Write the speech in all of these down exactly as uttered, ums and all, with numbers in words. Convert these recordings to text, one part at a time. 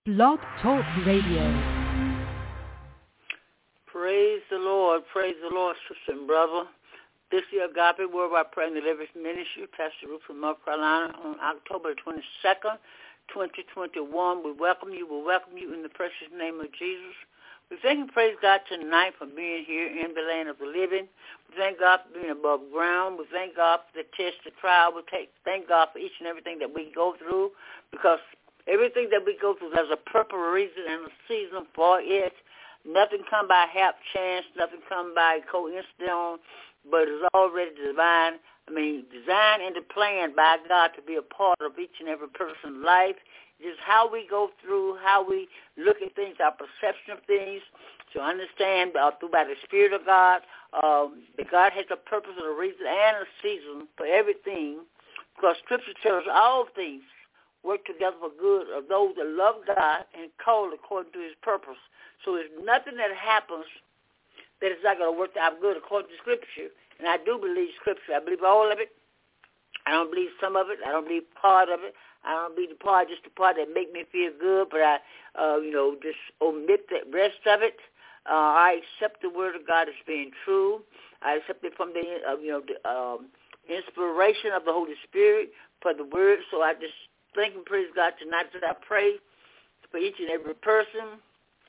Blog Talk Radio. Praise the Lord. Praise the Lord, sister and brother. This is Agape Word by Prayer and Deliverance Ministry, Pastor Ruth from North Carolina, on October twenty-second, twenty twenty-one. We welcome you. We welcome you in the precious name of Jesus. We thank and praise God tonight for being here in the land of the living. We thank God for being above ground. We thank God for the test, the trial. We take, thank God for each and everything that we go through, because everything that we go through, there's a purpose, reason, and a season for it. Nothing come by half chance. Nothing come by coincidence, but it's already divine. I mean, designed and planned by God to be a part of each and every person's life. Just how we go through, how we look at things, our perception of things, to understand uh, through by the Spirit of God um, that God has a purpose and a reason and a season for everything, because Scripture tells us all things work together for good of those that love God and called according to his purpose. So there's nothing that happens that is not going to work out good according to Scripture. And I do believe Scripture. I believe all of it. I don't believe some of it. I don't believe part of it. I don't believe the part, just the part that make me feel good, but I, uh, you know, just omit the rest of it. Uh, I accept the Word of God as being true. I accept it from the, uh, you know, the um, inspiration of the Holy Spirit for the Word. So I just thank and praise God tonight that I pray for each and every person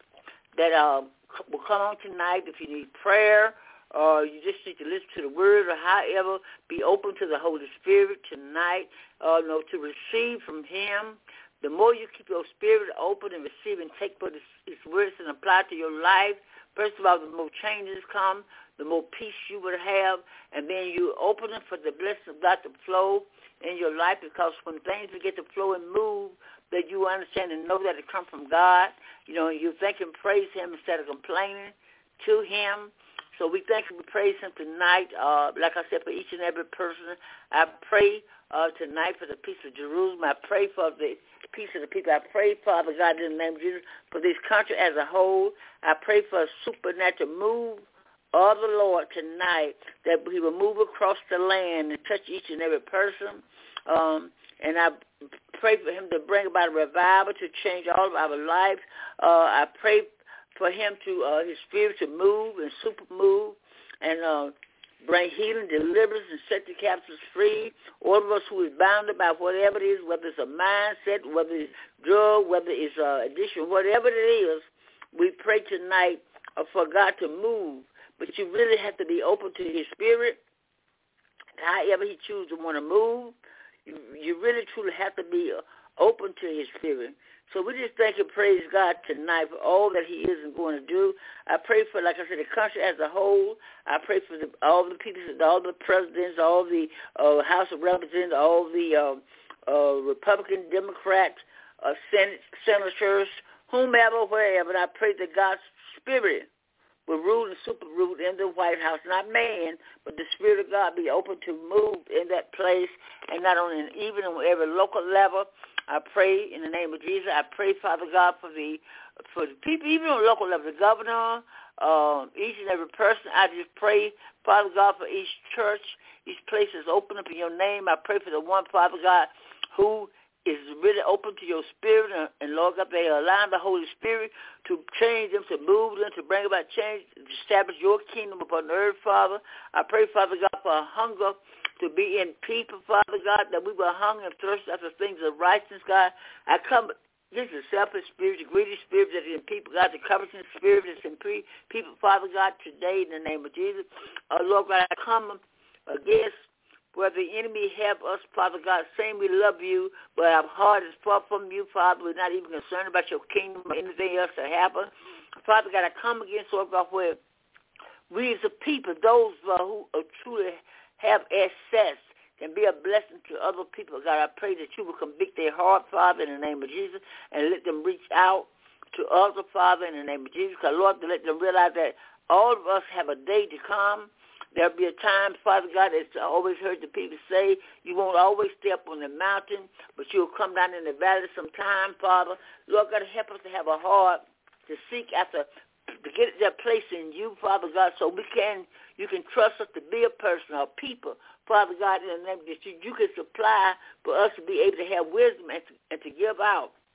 that uh, will come on tonight. If you need prayer, or you just need to listen to the Word, or however, be open to the Holy Spirit tonight, uh, you know, to receive from him. The more you keep your spirit open and receive and take what his, his words and apply to your life, first of all, the more changes come, the more peace you would have, and then you open it for the blessing of God to flow in your life, because when things begin to flow and move, that you understand and know that it comes from God. You know, you thank and praise him instead of complaining to him. So we thank and we praise him tonight. Uh, like I said, for each and every person, I pray uh, tonight for the peace of Jerusalem. I pray for the peace of the people. I pray, Father God, in the name of Jesus, for this country as a whole. I pray for a supernatural move of the Lord tonight, that he will move across the land and touch each and every person. Um, and I pray for him to bring about a revival to change all of our lives. Uh, I pray for him to, uh, his spirit to move and super move and uh, bring healing, deliverance, and set the captives free. All of us who is bounded by whatever it is, whether it's a mindset, whether it's drug, whether it's uh, addiction, whatever it is, we pray tonight uh, for God to move. But you really have to be open to his spirit. However he chooses to want to move, you, you really truly have to be uh, open to his spirit. So we just thank and praise God tonight for all that he is and going to do. I pray for, like I said, the country as a whole. I pray for the, all the people, all the presidents, all the uh, House of Representatives, all the uh, uh, Republican, Democrat, uh, Senate, senators, whomever, wherever. And I pray that God's spirit will rule and super rule in the White House, not man, but the Spirit of God be open to move in that place, and not only in, even on every local level. I pray in the name of Jesus. I pray, Father God, for the for the people, even on the local level, the governor, uh, each and every person. I just pray, Father God, for each church, each place is open up in your name. I pray for the one, Father God, who is really open to your spirit, and, and Lord God, they allow the Holy Spirit to change them, to move them, to bring about change, to establish your kingdom upon the earth, Father. I pray, Father God, for a hunger to be in people, Father God, that we will hunger and thirst after things of righteousness, God. I come against the selfish spirit, the greedy spirit that's in people, God, the coveting spirit that's in people, Father God, today in the name of Jesus. Uh, Lord God, I come against where the enemy have us, Father God, saying we love you, but our heart is far from you, Father. We're not even concerned about your kingdom or anything else that happen. Father God, I come against, Lord God, where we as a people, those uh, who are truly have access, can be a blessing to other people. God, I pray that you will convict their heart, Father, in the name of Jesus, and let them reach out to others, Father, in the name of Jesus. God, Lord, to let them realize that all of us have a day to come. There'll be a time, Father God, as I always heard the people say, you won't always stay up on the mountain, but you'll come down in the valley sometime, Father. Lord God, help us to have a heart to seek after, to get that place in you, Father God, so we can, you can trust us to be a person or people, Father God, in the name that you, you can supply for us to be able to have wisdom and to, and to give out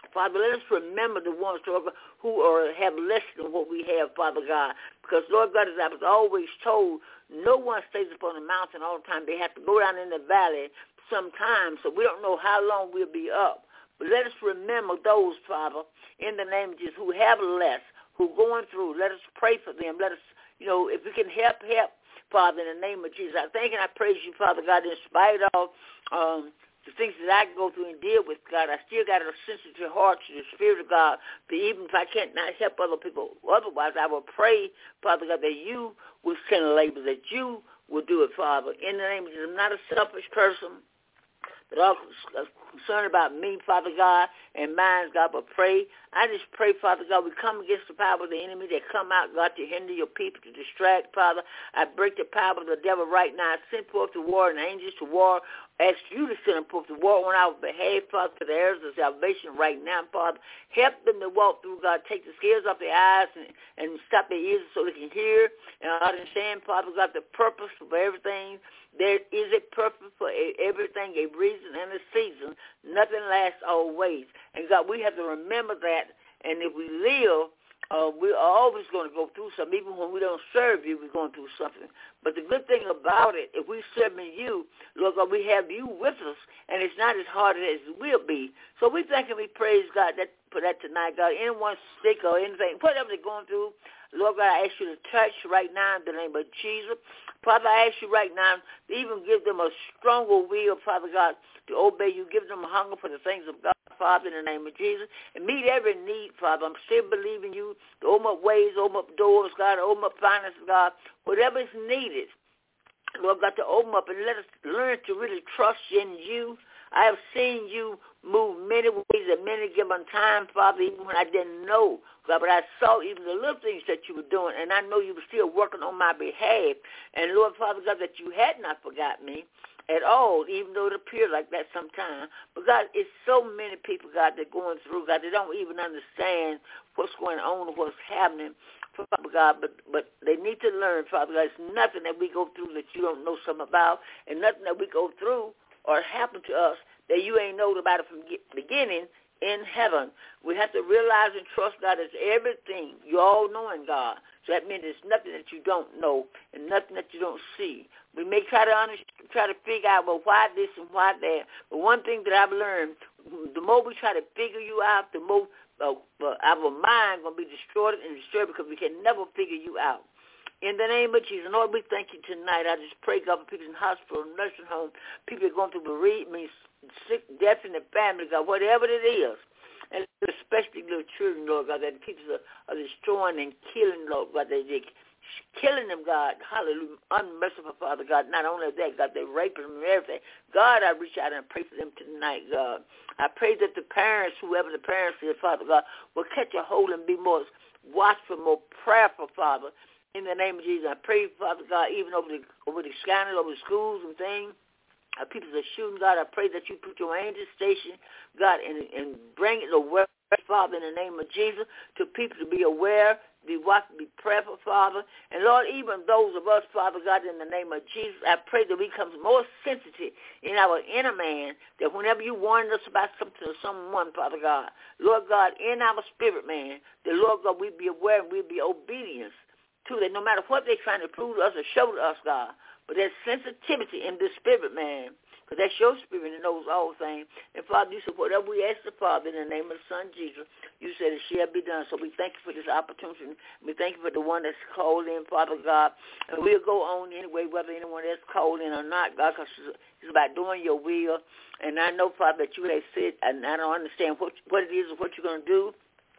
Father, let us remember the ones, Lord God, who are, have less than what we have, Father God. Because, Lord God, as I was always told, no one stays up on the mountain all the time. They have to go down in the valley sometimes, so we don't know how long we'll be up. But let us remember those, Father, in the name of Jesus, who have less, who are going through. Let us pray for them. Let us, you know, if we can help, help, Father, in the name of Jesus. I thank and I praise you, Father God, in spite of um, the things that I go through and deal with, God. I still got a sensitive heart to the Spirit of God. But even if I can't not help other people otherwise, I will pray, Father God, that you will send a labor, that you will do it, Father. In the name of Jesus, I'm not a selfish person, but all concerned about me, Father God, and mine, God, but pray. I just pray, Father God, we come against the power of the enemy that come out, God, to hinder your people, to distract, Father. I break the power of the devil right now. I send forth to war and angels to war. Ask you to send them forth to war on our behalf, Father, to the heirs of salvation right now, Father. Help them to walk through, God. Take the scales off their eyes and, and stop their ears so they can hear and understand, Father God, the purpose of everything. There is a purpose for everything, a reason and a season. Nothing lasts always. And, God, we have to remember that. And if we live, uh, we're always going to go through something. Even when we don't serve you, we're going through something. But the good thing about it, if we're serving you, Lord God, we have you with us, and it's not as hard as it will be. So we thank and we praise God that, for that tonight, God. Anyone sick or anything, whatever they're going through, Lord God, I ask you to touch right now in the name of Jesus. Father, I ask you right now to even give them a stronger will, Father God, to obey you. Give them a hunger for the things of God, Father, in the name of Jesus. And meet every need, Father. I'm still believing you to open up ways, open up doors, God, open up finances, God, whatever is needed. Lord God, to open up and let us learn to really trust in you. I have seen you move many ways at many given times, Father, even when I didn't know, God, but I saw even the little things that you were doing, and I know you were still working on my behalf. And, Lord, Father God, that you had not forgotten me at all, even though it appeared like that sometimes. But, God, it's so many people, God, that are going through, God, they don't even understand what's going on or what's happening, Father God, but, but they need to learn, Father God, it's nothing that we go through that you don't know something about, and nothing that we go through or happen to us that you ain't known about it from the beginning in heaven. We have to realize and trust God as everything. You're all-knowing, God. So that means there's nothing that you don't know and nothing that you don't see. We may try to understand, try to figure out, well, why this and why that. But one thing that I've learned, the more we try to figure you out, the more uh, uh, our mind going to be destroyed and disturbed because we can never figure you out. In the name of Jesus, Lord, we thank you tonight. I just pray, God, for people in hospital, nursing home, people are going through bereavement, sick, death in the family, God, whatever it is. And especially little children, Lord God, that people are, are destroying and killing, Lord God, they, they're killing them, God. Hallelujah. Unmerciful, Father God. Not only that, God, they're raping them and everything. God, I reach out and pray for them tonight, God. I pray that the parents, whoever the parents is, Father God, will catch a hold and be more watchful, more prayerful, Father. In the name of Jesus, I pray, Father God, even over the over the scandal, over the schools and things, uh, people are shooting, God, I pray that you put your angel station, God, and, and bring it aware, Father, in the name of Jesus, to people to be aware, be watchful, be prayerful, Father. And, Lord, even those of us, Father God, in the name of Jesus, I pray that we become more sensitive in our inner man, that whenever you warn us about something or someone, Father God, Lord God, in our spirit, man, that, Lord God, we be aware and we be obedient to that, no matter what they're trying to prove to us or show to us, God. But there's sensitivity in the spirit, man, because that's your spirit that knows all things. And, Father, you said whatever we ask the Father in the name of the Son, Jesus, you said it shall be done. So we thank you for this opportunity. We thank you for the one that's called in, Father God. And we'll go on anyway, whether anyone else called in or not, God, because it's about doing your will. And I know, Father, that you have said, and I don't understand what, what it is or what you're going to do.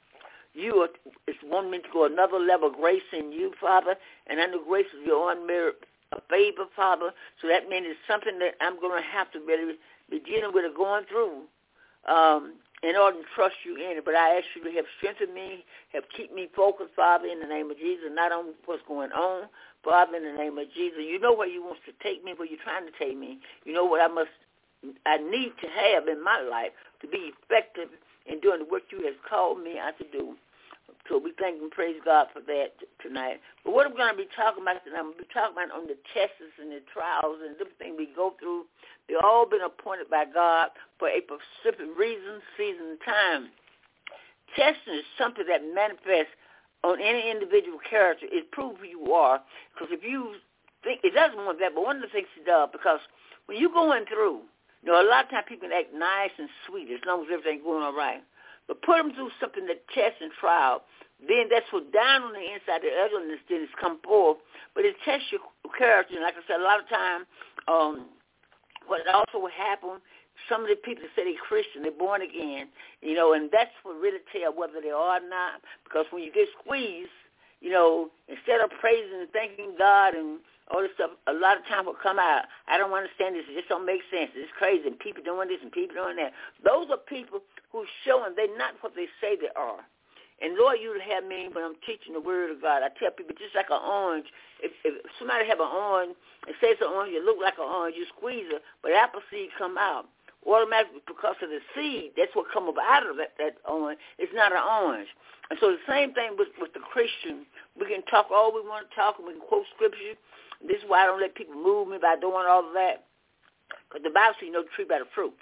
You are, it's wanting me to go another level of grace in you, Father, and I know grace is your unmerited favor, Father, so that means it's something that I'm going to have to really be dealing with or going through um, in order to trust you in it. But I ask you to help strengthen me, help keep me focused, Father, in the name of Jesus, not on what's going on, Father, in the name of Jesus. You know where you want to take me, where you're trying to take me. You know what I must, I need to have in my life to be effective in doing the work you have called me out to do. So we thank and praise God for that tonight. But what I'm going to be talking about tonight, I'm going to be talking about on the tests and the trials and everything we go through. They've all been appointed by God for a specific reason, season, and time. testing is something that manifests on any individual character. It proves who you are. Because if you think, it doesn't want that, but one of the things it does, because when you're going through, you know, a lot of times people act nice and sweet as long as everything's going all right. But put them through something that tests and trial, then that's what down on the inside, the ugliness then is come forth. But it tests your character. And like I said, a lot of time, um, what also will happen, some of the people that say they're Christian, they're born again, you know, and that's what really tell whether they are or not. Because when you get squeezed, you know, instead of praising and thanking God and all this stuff, a lot of time will come out, I don't understand this, it just don't make sense, it's crazy, and people doing this and people doing that. Those are people who showing they're not what they say they are. And Lord, you would have me when I'm teaching the word of God. I tell people just like an orange, if, if somebody have an orange, it says an orange, it look like an orange, you squeeze it, but apple seed come out. Automatically, because of the seed, that's what come up out of that, that orange. It's not an orange. And so the same thing with, with the Christian. We can talk all we want to talk, and we can quote scripture. This is why I don't let people move me by doing all of that. Because the Bible says you know the tree by the fruit.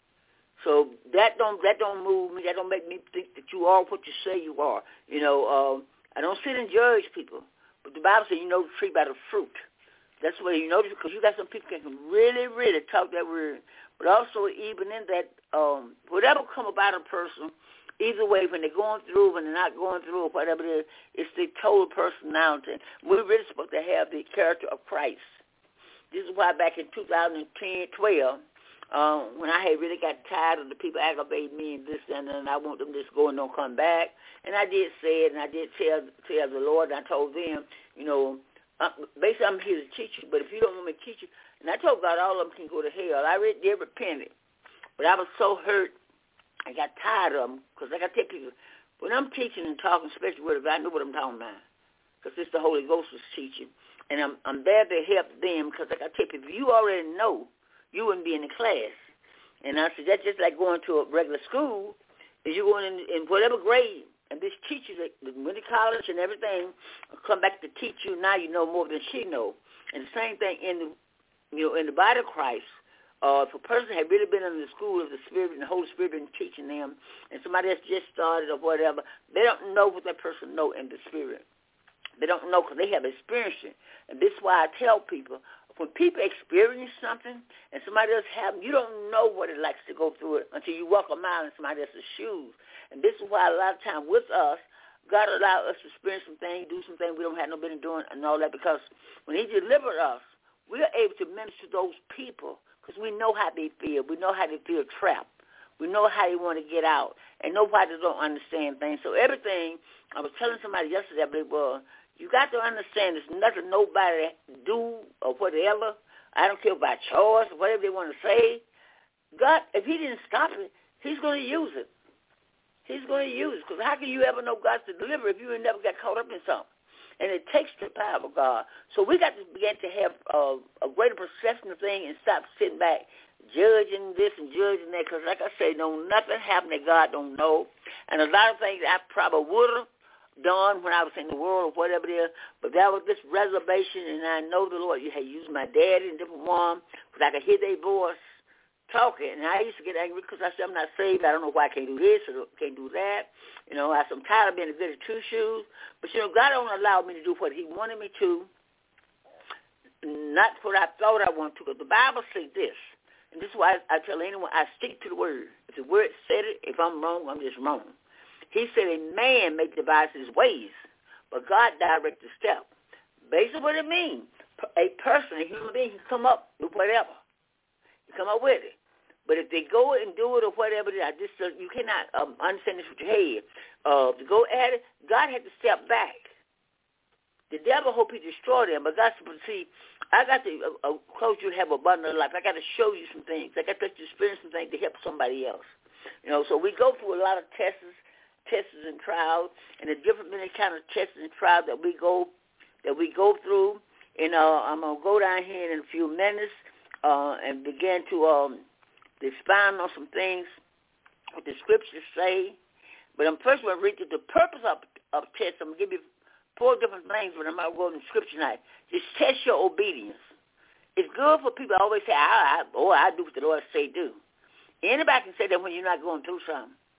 So that don't that don't move me. That don't make me think that you are what you say you are. You know, uh, I don't sit and judge people. But the Bible says you know the tree by the fruit. That's where you know, because you got some people that can really, really talk that word. But also even in that, um, whatever come about a person, either way, when they're going through, when they're not going through, or whatever it is, it's the total personality. We're really supposed to have the character of Christ. This is why back in two thousand ten, twelve, um, when I had really got tired of the people aggravating me and this and that, and I want them to just go and don't come back. And I did say it, and I did tell, tell the Lord, and I told them, you know, uh, basically I'm here to teach you, but if you don't want me to teach you, and I told God all of them can go to hell. I really did repent it. But I was so hurt, I got tired of them, because like I tell people, when I'm teaching and talking, especially word of God, I know what I'm talking about, because it's the Holy Ghost is teaching. And I'm I'm there to help them, because like I tell people, if you already know, you wouldn't be in the class. And I said, that's just like going to a regular school, is you're going in, in whatever grade, and this teacher that went to college and everything will come back to teach you. Now you know more than she know. And the same thing in the, you know, in the body of Christ. Uh, if a person had really been in the school of the Spirit and the Holy Spirit been teaching them, and somebody else just started or whatever, they don't know what that person know in the Spirit. They don't know because they have experienced it. And this is why I tell people, when people experience something and somebody else have, you don't know what it likes to go through it until you walk a mile in somebody else's shoes. And this is why a lot of time with us, God allowed us to experience some things, do some things we don't have no business doing and all that, because when he delivered us, we are able to minister to those people because we know how they feel. We know how they feel trapped. We know how they want to get out. And nobody don't understand things. So everything, I was telling somebody yesterday, I believe, well, you got to understand there's nothing nobody do or whatever. I don't care about choice or whatever they want to say. God, if he didn't stop it, he's going to use it. He's going to use it. Because how can you ever know God's to deliver if you never got caught up in something? And it takes the power of God. So we got to begin to have uh, a greater perception of things and stop sitting back judging this and judging that. Because like I say, no, nothing happened that God don't know. And a lot of things I probably would have done when I was in the world or whatever it is, but that was this reservation, and I know the Lord. You had used my daddy and different one because I could hear their voice talking, and I used to get angry because I said, I'm not saved. I don't know why I can't do this or can't do that. You know, I said, I'm tired of being a good at two shoes, but, you know, God don't allow me to do what he wanted me to, not what I thought I wanted to, because the Bible says this, and this is why I, I tell anyone, I stick to the word. If the word said it, if I'm wrong, I'm just wrong. He said a man may devise his ways, but God directs the step. Basically what it means, a person, a human being, can come up with whatever. You come up with it. But if they go and do it or whatever, I just, uh, you cannot um, understand this with your head. Uh, to go at it, God had to step back. The devil hope he destroy them, but God said, see, I got to uh, uh, cause you to have a abundant life. I got to show you some things. I got to experience some things to help somebody else. You know, so we go through a lot of tests, tests and trials, and the different many kind of tests and trials that we go that we go through. And uh, I'm gonna go down here in a few minutes uh, and begin to um, expound on some things what the scriptures say. But I'm first going to read the, the purpose of of tests. I'm gonna give you four different things, but I'm not going to scripture tonight. Just test your obedience. It's good for people to always say, I, I, "Oh, I do what the Lord say do." Anybody can say that when you're not going through something.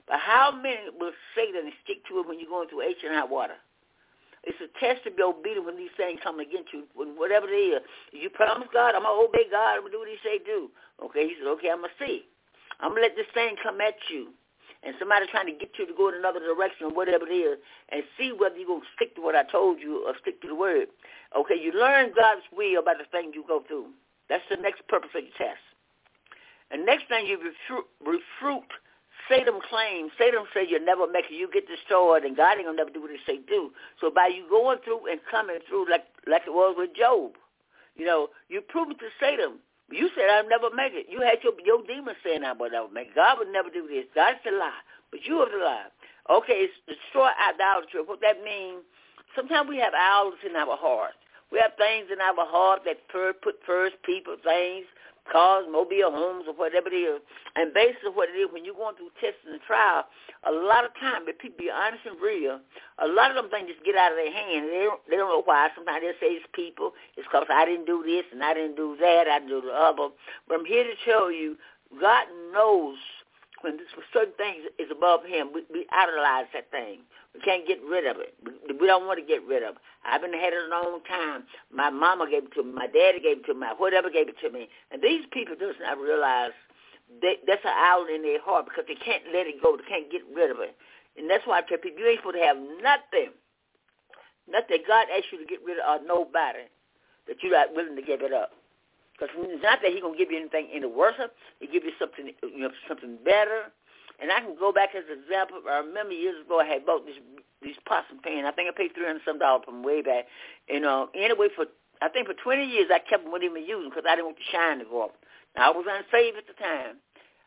But how many will Satan and stick to it when you're going through H and hot water? It's a test to be obedient when these things come against you, when whatever it is. You promise God, I'm going to obey God, I'm going to do what he say do. Okay, he said, okay, I'm going to see. I'm going to let this thing come at you. And somebody trying to get you to go in another direction or whatever it is, and see whether you're going to stick to what I told you or stick to the word. Okay, you learn God's will about the thing you go through. That's the next purpose of your test. And next thing, you refute, refute Satan claims. Satan says you'll never make it. You get destroyed, and God ain't going to never do what he say do. So by you going through and coming through like like it was with Job, you know, you prove it to Satan. You said I'll never make it. You had your your demon saying I would never make it. God would never do this. God's a lie, but you are the lie. Okay, it's destroy idolatry. What that means, sometimes we have idols in our heart. We have things in our heart that put first people, things, cars, mobile homes, or whatever it is. And based on what it is, when you're going through tests and trial, a lot of times, if people be honest and real, a lot of them things just get out of their hand. They don't, they don't know why. Sometimes they'll say it's people. It's because I didn't do this and I didn't do that. I didn't do the other. But I'm here to tell you, God knows when this, certain things is above him. We, we idolize that thing. We can't get rid of it. We, we don't want to get rid of it. I've been had it a long time. My mama gave it to me. My daddy gave it to me. Whatever gave it to me. And these people does not realize they, that's an idol in their heart because they can't let it go. They can't get rid of it. And that's why I tell people, you ain't supposed to have nothing, nothing God asks you to get rid of or nobody that you're not willing to give it up. Because it's not that he's going to give you anything any worse. He'll give you something, you know, something better. And I can go back as an example. I remember years ago I had bought this, these pots and pans. I think I paid three hundred some dollars from way back. And uh, anyway, for I think for twenty years I kept them wouldn't even use them because I didn't want the shine to go up. Now, I was unsaved at the time.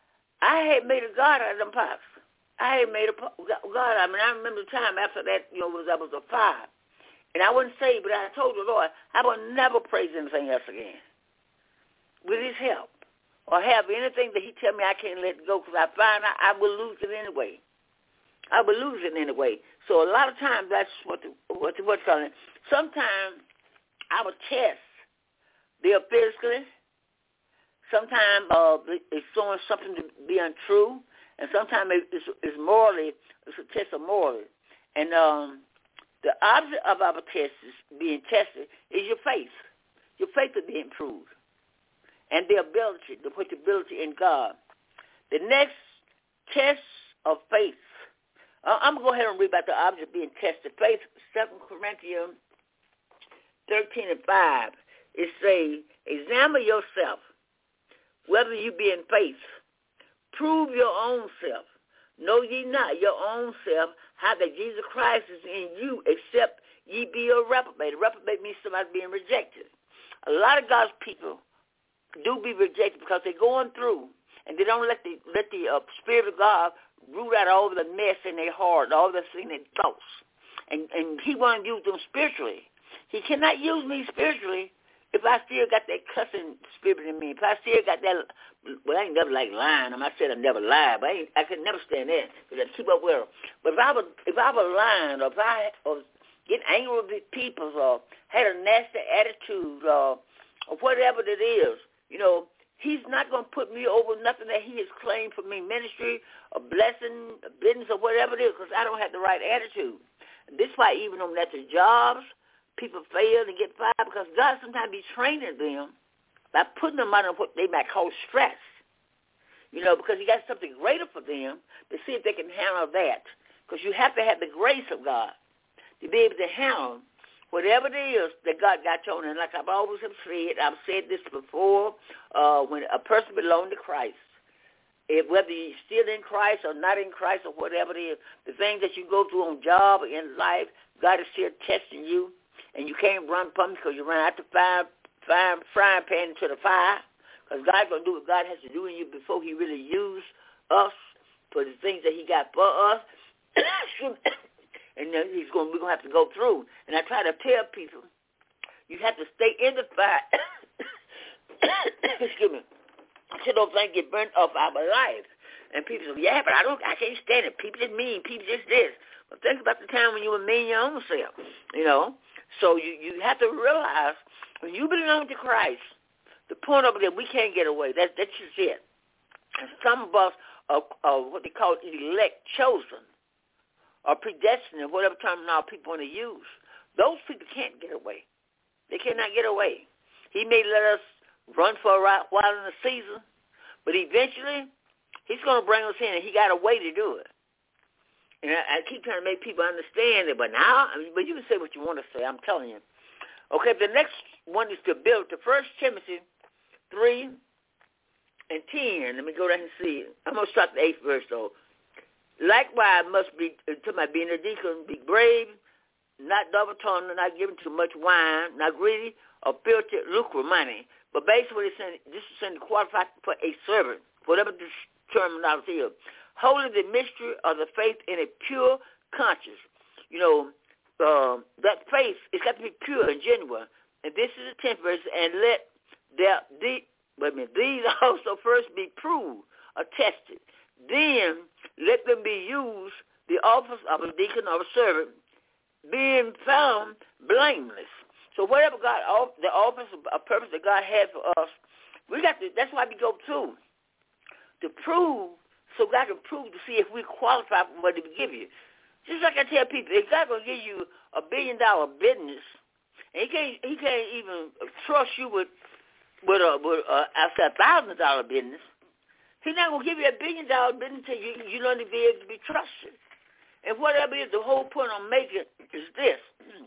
I had made a God out of them pots. I had made a God. I mean, I remember the time after that, you know, was I was a fire. And I wasn't saved, but I told the Lord, I will never praise anything else again. With his help. Or have anything that he tell me I can't let go because I find out I will lose it anyway. I will lose it anyway. So a lot of times that's what the, what the, what's calling it. Sometimes our tests, they're physically. Sometimes uh, it's showing something to be untrue. And sometimes it's, it's morally, it's a test of morally. And um, the object of our test is being tested is your faith. Your faith is being proved. And the ability, the ability in God. The next test of faith. Uh, I'm going to go ahead and read about the object being tested. Faith, Second Corinthians thirteen and five. It says, examine yourself, whether you be in faith. Prove your own self. Know ye not your own self, how that Jesus Christ is in you, except ye be a reprobate. A reprobate means somebody being rejected. A lot of God's people do be rejected because they're going through and they don't let the let the uh, Spirit of God root out all the mess in their heart, all the thing in their thoughts. And and he wants to use them spiritually. He cannot use me spiritually if I still got that cussing spirit in me. If I still got that, well, I ain't never like lying. I said I never lied, but I, ain't, I could never stand that because I keep up with them. But if I was if I was lying or if I was getting angry with people or had a nasty attitude or, or whatever it is, you know, he's not going to put me over nothing that he has claimed for me, ministry, a blessing, a business, or whatever it is, because I don't have the right attitude. And this is why even on that the jobs, people fail and get fired because God sometimes be training them by putting them under what they might call stress, you know, because he got something greater for them to see if they can handle that. Because you have to have the grace of God to be able to handle whatever it is that God got you on. And like I've always have said, I've said this before, uh, when a person belongs to Christ, if, whether you're still in Christ or not in Christ or whatever it is, the things that you go through on job or in life, God is still testing you. And you can't run from it because you run out the fire, fire, frying pan into the fire. Because God's going to do what God has to do in you before he really used us for the things that he got for us. And then he's going, we're going to have to go through. And I try to tell people, you have to stay in the fire. Excuse me. Until those things get burnt off our life. And people say, yeah, but I don't, I can't stand it. People just mean. People just this. But think about the time when you were mean your own self, you know. So you, you have to realize when you belong to Christ, the point of it that we can't get away. That, that's just it. And some of us uh, uh, what they call elect, chosen, or predestined, whatever terminology people want to use. Those people can't get away. They cannot get away. He may let us run for a while in the season, but eventually he's going to bring us in, and he got a way to do it. And I, I keep trying to make people understand it, but now, I mean, but you can say what you want to say. I'm telling you. Okay, the next one is to build. The First Timothy three and ten. Let me go down and see. I'm going to start the eighth verse, though. Likewise, must be, to my being a deacon, be brave, not double-tongued, not giving too much wine, not greedy, or filthy lucre money. But basically, it's saying, this is saying to qualify for a servant, whatever the terminology is. Holding the mystery of the faith in a pure conscience. You know, uh, that faith, it's got to be pure and genuine. And this is the tenth verse, and let their, the, wait a minute, these also first be proved or tested. Then let them be used, the office of a deacon or a servant, being found blameless. So whatever God, the office, a purpose that God had for us, we got to, that's why we go through, to prove, so God can prove to see if we qualify for what he will give you. Just like I tell people, if God going to give you a billion dollar business, and he can't, he can't even trust you with, with a, with a, a thousand dollar business, he's not going to give you a billion dollar business until you, you learn to be able to be trusted. And whatever is the whole point I'm making is this.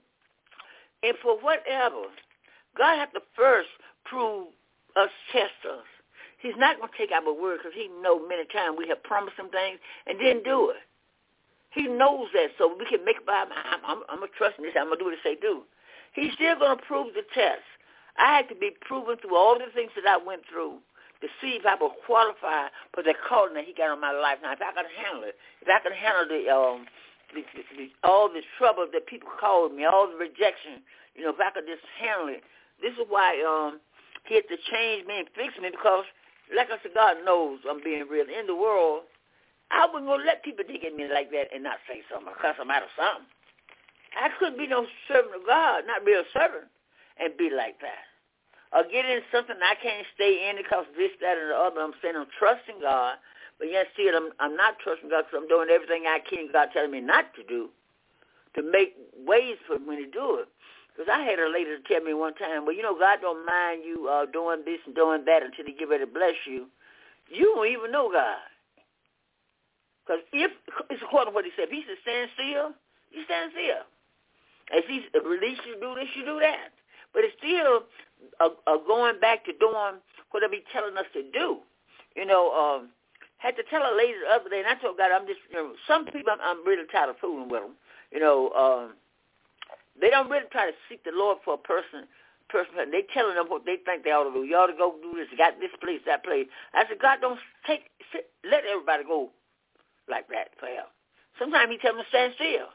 And for whatever, God has to first prove us, test us. He's not going to take our word because he knows many times we have promised him things and didn't do it. He knows that, so we can make it by, I'm, I'm, I'm going to trust in this, I'm going to do what he say do. He's still going to prove the test. I had to be proven through all the things that I went through to see if I would qualify for the calling that he got on my life. Now, if I could handle it, if I could handle the, um, the, the, the all the trouble that people called me, all the rejection, you know, if I could just handle it. This is why um, he had to change me and fix me because, like I said, God knows I'm being real. In the world, I wasn't going to let people dig at me like that and not say something because I'm out of something. I couldn't be no servant of God, not be a servant, and be like that. Or get in something I can't stay in because this, that, and the other. I'm saying I'm trusting God, but yet still I'm, I'm not trusting God because I'm doing everything I can God telling me not to do to make ways for me to do it. Because I had a lady to tell me one time, well, you know, God don't mind you uh, doing this and doing that until he get ready to bless you. You don't even know God. Because if, it's according to what he said, if he said stand still, you stand still. If he release you to do this, you do that. But it's still uh, uh, going back to doing whatever he's telling us to do. You know, um, had to tell a lady the other day, and I told God, I'm just, you know, some people, I'm, I'm really tired of fooling with them. You know, um, they don't really try to seek the Lord for a person. person. They telling them what they think they ought to do. You ought to go do this. You got this place, that place. I said, God, don't take, sit, let everybody go like that forever. Sometimes he tells them to stand still.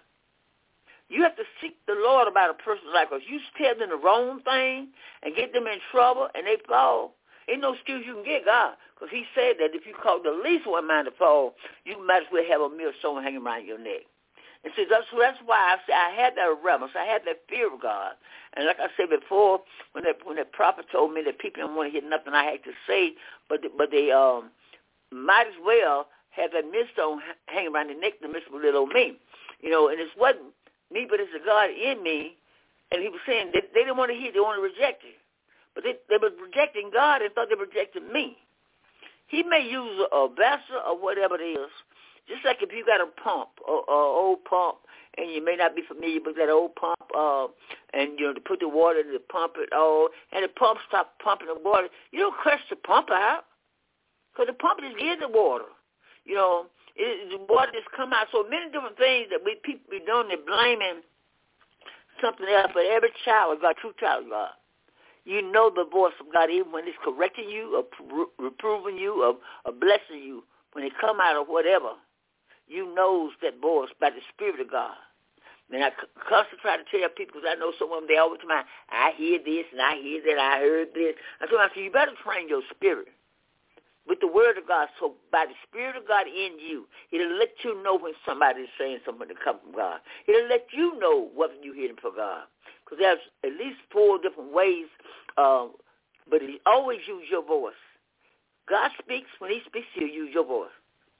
You have to seek the Lord about a person like us. You tell them the wrong thing and get them in trouble and they fall. Ain't no excuse you can get God. Because he said that if you cause the least one man to fall, you might as well have a millstone hanging around your neck. And see, that's, that's why I say I had that reverence. I had that fear of God. And like I said before, when that when that prophet told me that people don't want to hear nothing I had to say, but they, but they um, might as well have that millstone hanging around their neck to miss little old me. You know, and it wasn't me, but it's a God in me. And he was saying that they didn't want to hear, they wanted to reject it. But they, they were rejecting God and thought they were rejecting me. He may use a, a vessel or whatever it is. Just like if you got a pump, an old pump, and you may not be familiar with that old pump, uh, and, you know, to put the water in to pump it all, and the pump stop pumping the water, you don't crush the pump out, because the pump just gives the water. You know, it, the water just come out. So many different things that we people be doing, they're blaming something else, but every child of God, true child of God, you know the voice of God, even when it's correcting you or reproving you or, or blessing you, when it come out of whatever, you knows that voice by the Spirit of God. And I constantly try to tell people, because I know some of them, they always tell me, I hear this and I hear that, I heard this. I told them, I said, you better train your spirit with the Word of God. So by the Spirit of God in you, it'll let you know when somebody is saying something to come from God. It'll let you know whether you're hearing from God. Because there's at least four different ways, uh, but he always use your voice. God speaks. When he speaks, he'll use your voice.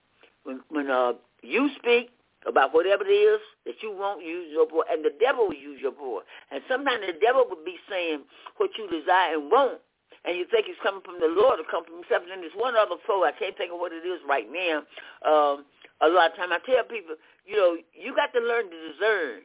when, when uh, you speak about whatever it is that you won't use your voice, and the devil will use your voice. And sometimes the devil will be saying what you desire and won't, and you think it's coming from the Lord or come from himself. And then there's one other soul, I can't think of what it is right now. Um, a lot of time I tell people, you know, you got to learn to discern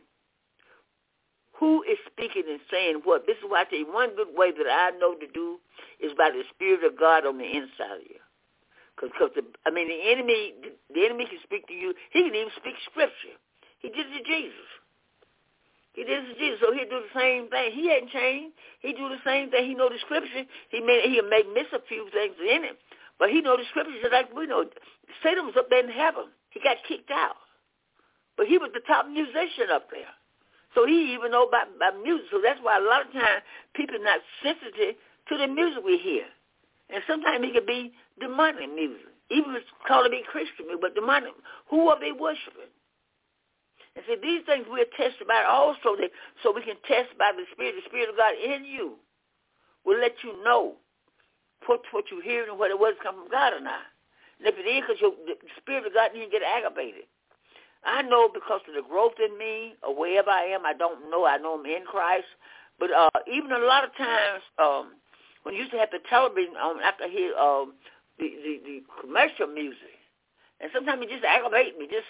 who is speaking and saying what. This is why I tell you, one good way that I know to do is by the Spirit of God on the inside of you. Because, I mean, the enemy, the enemy can speak to you. He can even speak Scripture. He did it to Jesus. He did it to Jesus, so he'll do the same thing. He hadn't changed. He do the same thing. He know the Scripture. He may he may miss a few things in it, but he know the Scripture just like we know. Satan was up there in heaven. He got kicked out, but he was the top musician up there. So he even know about, about music. So that's why a lot of times people are not sensitive to the music we hear. And sometimes it can be demonic music. Even if it's called to be Christian music, but demonic. Who are they worshiping? And see, these things we're tested by also, that, so we can test by the Spirit. The Spirit of God in you will let you know what, what you're hearing and whether it was come from God or not. And if it is because the Spirit of God didn't get aggravated. I know because of the growth in me or wherever I am, I don't know. I know I'm in Christ. But uh, even a lot of times, um, when you used to have the television on, I could hear um, the, the, the commercial music. And sometimes it just aggravate me, just,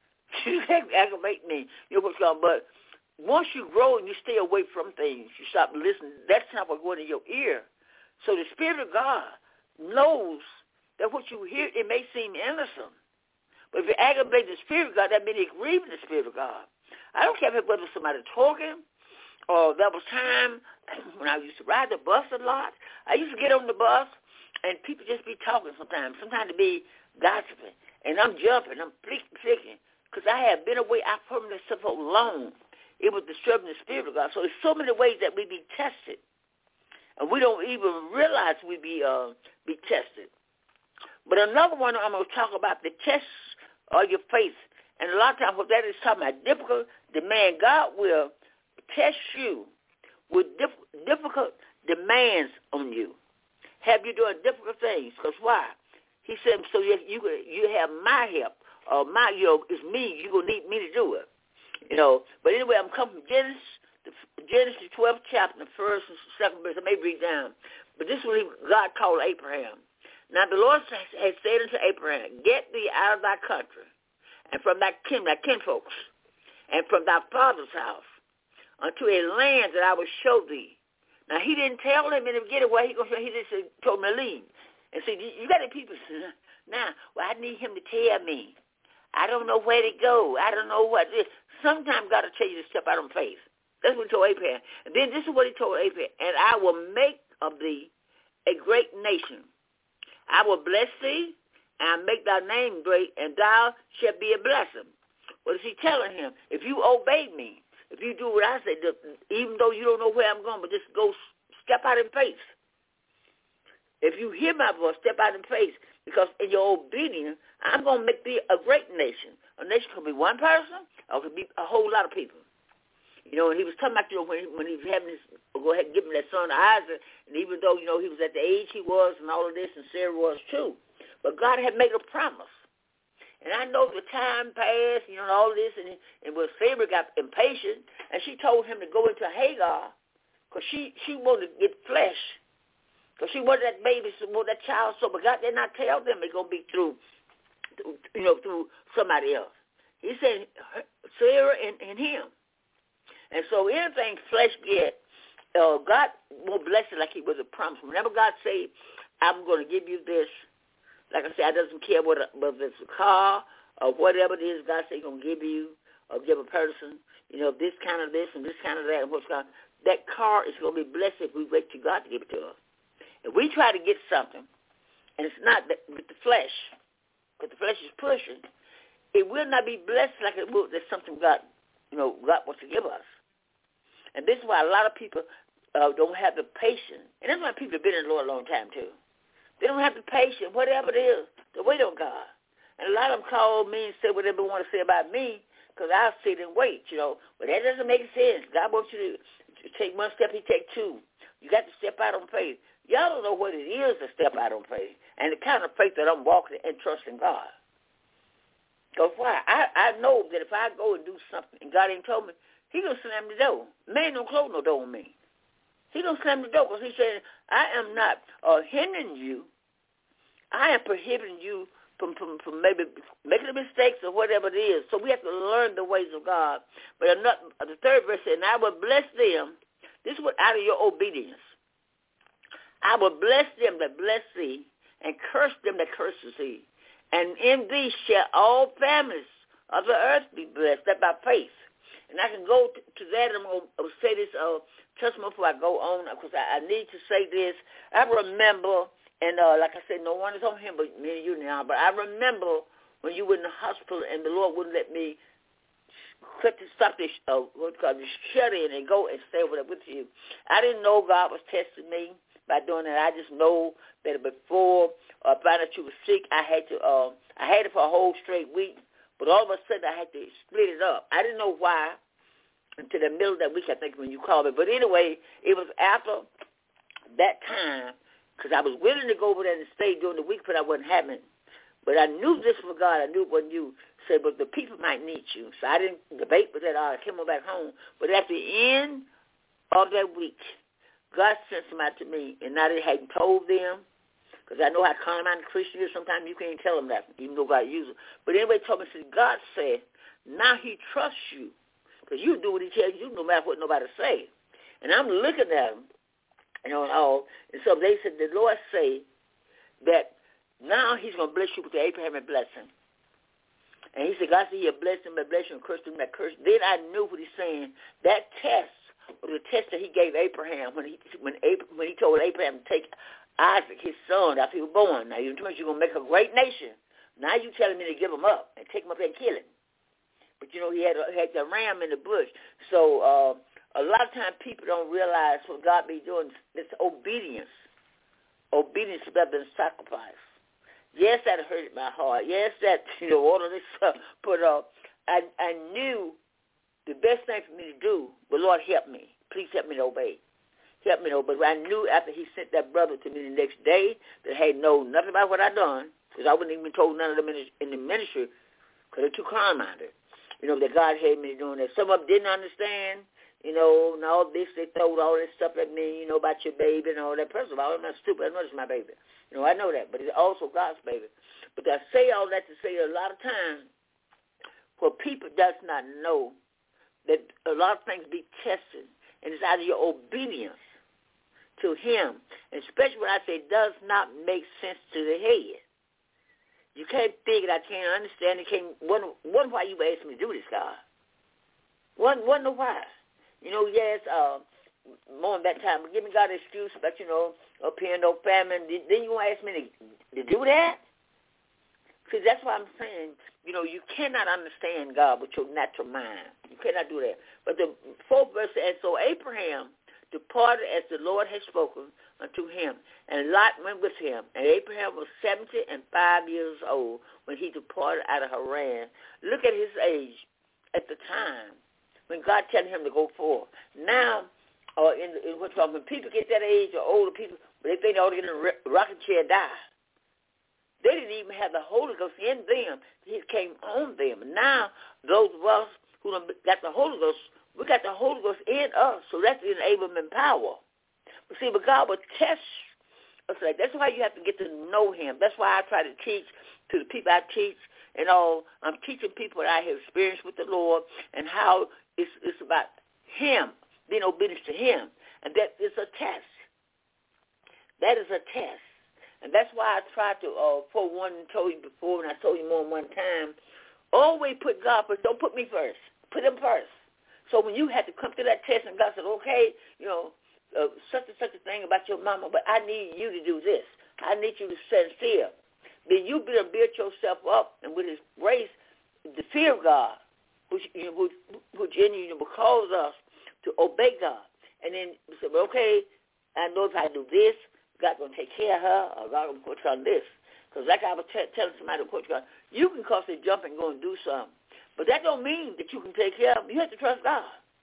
just aggravate me. You know what's going on. But once you grow and you stay away from things, you stop listening, that's not what's going in your ear. So the Spirit of God knows that what you hear, it may seem innocent. But if you aggravate the Spirit of God, that means you're grieving the Spirit of God. I don't care whether somebody talking or there was time when I used to ride the bus a lot. I used to get on the bus, and people just be talking sometimes, sometimes to be gossiping. And I'm jumping, I'm flicking, because I have been away out from this stuff for long. It was disturbing the Spirit of God. So there's so many ways that we be tested, and we don't even realize we be uh, be tested. But another one I'm going to talk about, the tests of your faith. And a lot of times what that is talking about, difficult demand. God will test you with diff- difficult demands on you. Have you doing difficult things. Because why? He said, so you you, you have my help. Or my, you know, it's me. You're going to need me to do it. You know. But anyway, I'm coming from Genesis, the, Genesis twelfth chapter, the first and second verse. I may read down. But this is what he, God called Abraham. Now the Lord had said unto Abraham, get thee out of thy country, and from thy kin, thy kinfolks, and from thy father's house, unto a land that I will show thee. Now he didn't tell him in the beginning where he going to show. He just said, told me to leave. And see, you got the people now. Well, I need him to tell me. I don't know where to go. I don't know what. Sometimes God will tell you to step out on faith. That's what he told Abraham. And then this is what he told Abraham: and I will make of thee a great nation. I will bless thee, and make thy name great, and thou shalt be a blessing. What is he telling him? If you obey me, if you do what I say, even though you don't know where I'm going, but just go step out in faith. If you hear my voice, step out in faith, because in your obedience, I'm going to make thee a great nation. A nation could be one person, or it could be a whole lot of people. You know, and he was talking about, you know, when he, when he was having this, go ahead and give him that son Isaac, and even though, you know, he was at the age he was and all of this, and Sarah was too, but God had made a promise. And I know the time passed, you know, and all of this, and, and when Sarah got impatient, and she told him to go into Hagar, because she, she wanted to get flesh, because she wanted that baby, she wanted that child, so, but God did not tell them it's going to be through, through, you know, through somebody else. He said Sarah and, and him. And so anything flesh get, uh, God will bless it like he was a promise. Whenever God say, I'm going to give you this, like I said, I doesn't care whether, whether it's a car or whatever it is God say he's going to give you or give a person, you know, this kind of this and this kind of that and what's going on. That car is going to be blessed if we wait to God to give it to us. If we try to get something, and it's not that, with the flesh, because the flesh is pushing, it will not be blessed like it will. There's something God, you know, God wants to give us. And this is why a lot of people uh, don't have the patience. And that's why people have been in the Lord a long time, too. They don't have the patience, whatever it is, to wait on God. And a lot of them call me and say whatever they want to say about me, because I'll sit and wait, you know. But that doesn't make sense. God wants you to take one step, he take two. You got to step out on faith. Y'all don't know what it is to step out on faith, and the kind of faith that I'm walking and trusting God. Because why? I, I know that if I go and do something and God ain't told me, he going to slam the door. Man don't close no door on me. He don't slam the door because he's saying, I am not uh, hindering you. I am prohibiting you from, from, from maybe making mistakes or whatever it is. So we have to learn the ways of God. But another, the third verse says, and I will bless them. This is what out of your obedience. I will bless them that bless thee and curse them that curses thee. And in thee shall all families of the earth be blessed. That by faith. And I can go to, to that, and I'm going to say this uh, testimony before I go on, because I, I need to say this. I remember, and uh, like I said, no one is on him but me and you now, but I remember when you were in the hospital and the Lord wouldn't let me cut this, stop this, uh, what's called this, shut in and go and stay over there with you. I didn't know God was testing me by doing that. I just know that before I uh, found out you were sick, I had to, uh, I had it for a whole straight week. But all of a sudden, I had to split it up. I didn't know why until the middle of that week, I think, when you called me. But anyway, it was after that time, because I was willing to go over there and stay during the week, but I wasn't having it. But I knew this was God. I knew it wasn't you. Said, but the people might need you. So I didn't debate with that. I came on back home. But at the end of that week, God sent somebody to me, and I hadn't told them. Because I know how carnal-minded Christian is. Sometimes you can't tell them that, even though God uses them. But anyway, told me, said, God said, now he trusts you. Because you do what he tells you, no matter what nobody say. And I'm looking at them, you know, and all. And so they said, the Lord say that now he's going to bless you with the Abrahamic blessing. And he said, God said he'll bless them that bless you and curse them that curse. Then I knew what he's saying. That test was the test that he gave Abraham when he, when, Abraham, when he told Abraham to take Isaac, his son, after he was born. Now, you told me you're going to make a great nation. Now you telling me to give him up and take him up there and kill him. But, you know, he had, had the ram in the bush. So uh, a lot of times people don't realize what God be doing. It's obedience. Obedience is better than sacrifice. Yes, that hurt my heart. Yes, that, you know, all of this stuff. But uh, I, I knew the best thing for me to do, but Lord, help me. Please help me to obey. Help me know, but I knew after he sent that brother to me the next day that hey, know nothing about what I done, because I wouldn't even told none of them in the, in the ministry, because they're too calm-minded. You know, that God had me doing that. Some of them didn't understand, you know, and all this, they told all this stuff at me, you know, about your baby and all that. First of all, I'm not stupid. I know it's my baby. You know, I know that, but it's also God's baby. But I say all that to say a lot of times, for people does not know that a lot of things be tested, and it's out of your obedience to him, and especially when I say does not make sense to the head. You can't figure it. I can't understand it. Can't wonder, wonder why you asked me to do this, God. Wonder, wonder why. You know, yes, uh, more than that time, but give me God an excuse about, you know, up here, no famine. Then you want to ask me to, to do that? Because that's why I'm saying, you know, you cannot understand God with your natural mind. You cannot do that. But the fourth verse says, so Abraham departed as the Lord had spoken unto him, and Lot went with him. And Abraham was seventy and five years old when he departed out of Haran. Look at his age at the time when God telling him to go forth. Now, or in, in what's called, when people get that age, or older people, they think they ought to get in a rocking chair and die. They didn't even have the Holy Ghost in them. He came on them. And now, those of us who got the Holy Ghost, we got the Holy Ghost in us, so that's the enablement power. But see, but God will test us like that's why you have to get to know him. That's why I try to teach to the people I teach and all. I'm teaching people that I have experienced with the Lord and how it's, it's about him, being obedient to him. And that is a test. That is a test. And that's why I tried to, uh, for one, told you before, and I told you more than one time, always put God first. Don't put me first. Put him first. So when you had to come to that test and God said, okay, you know, uh, such and such a thing about your mama, but I need you to do this. I need you to stand still. Then you build yourself up, and with his grace, the fear of God, which, you know, which, which in you will cause us to obey God. And then you say, well, okay, I know if I do this, God's going to take care of her, or God will put her on this. Because like I was t- telling somebody, coach God, you can constantly jump and go and do something. But that don't mean that you can take care of them. You have to trust God.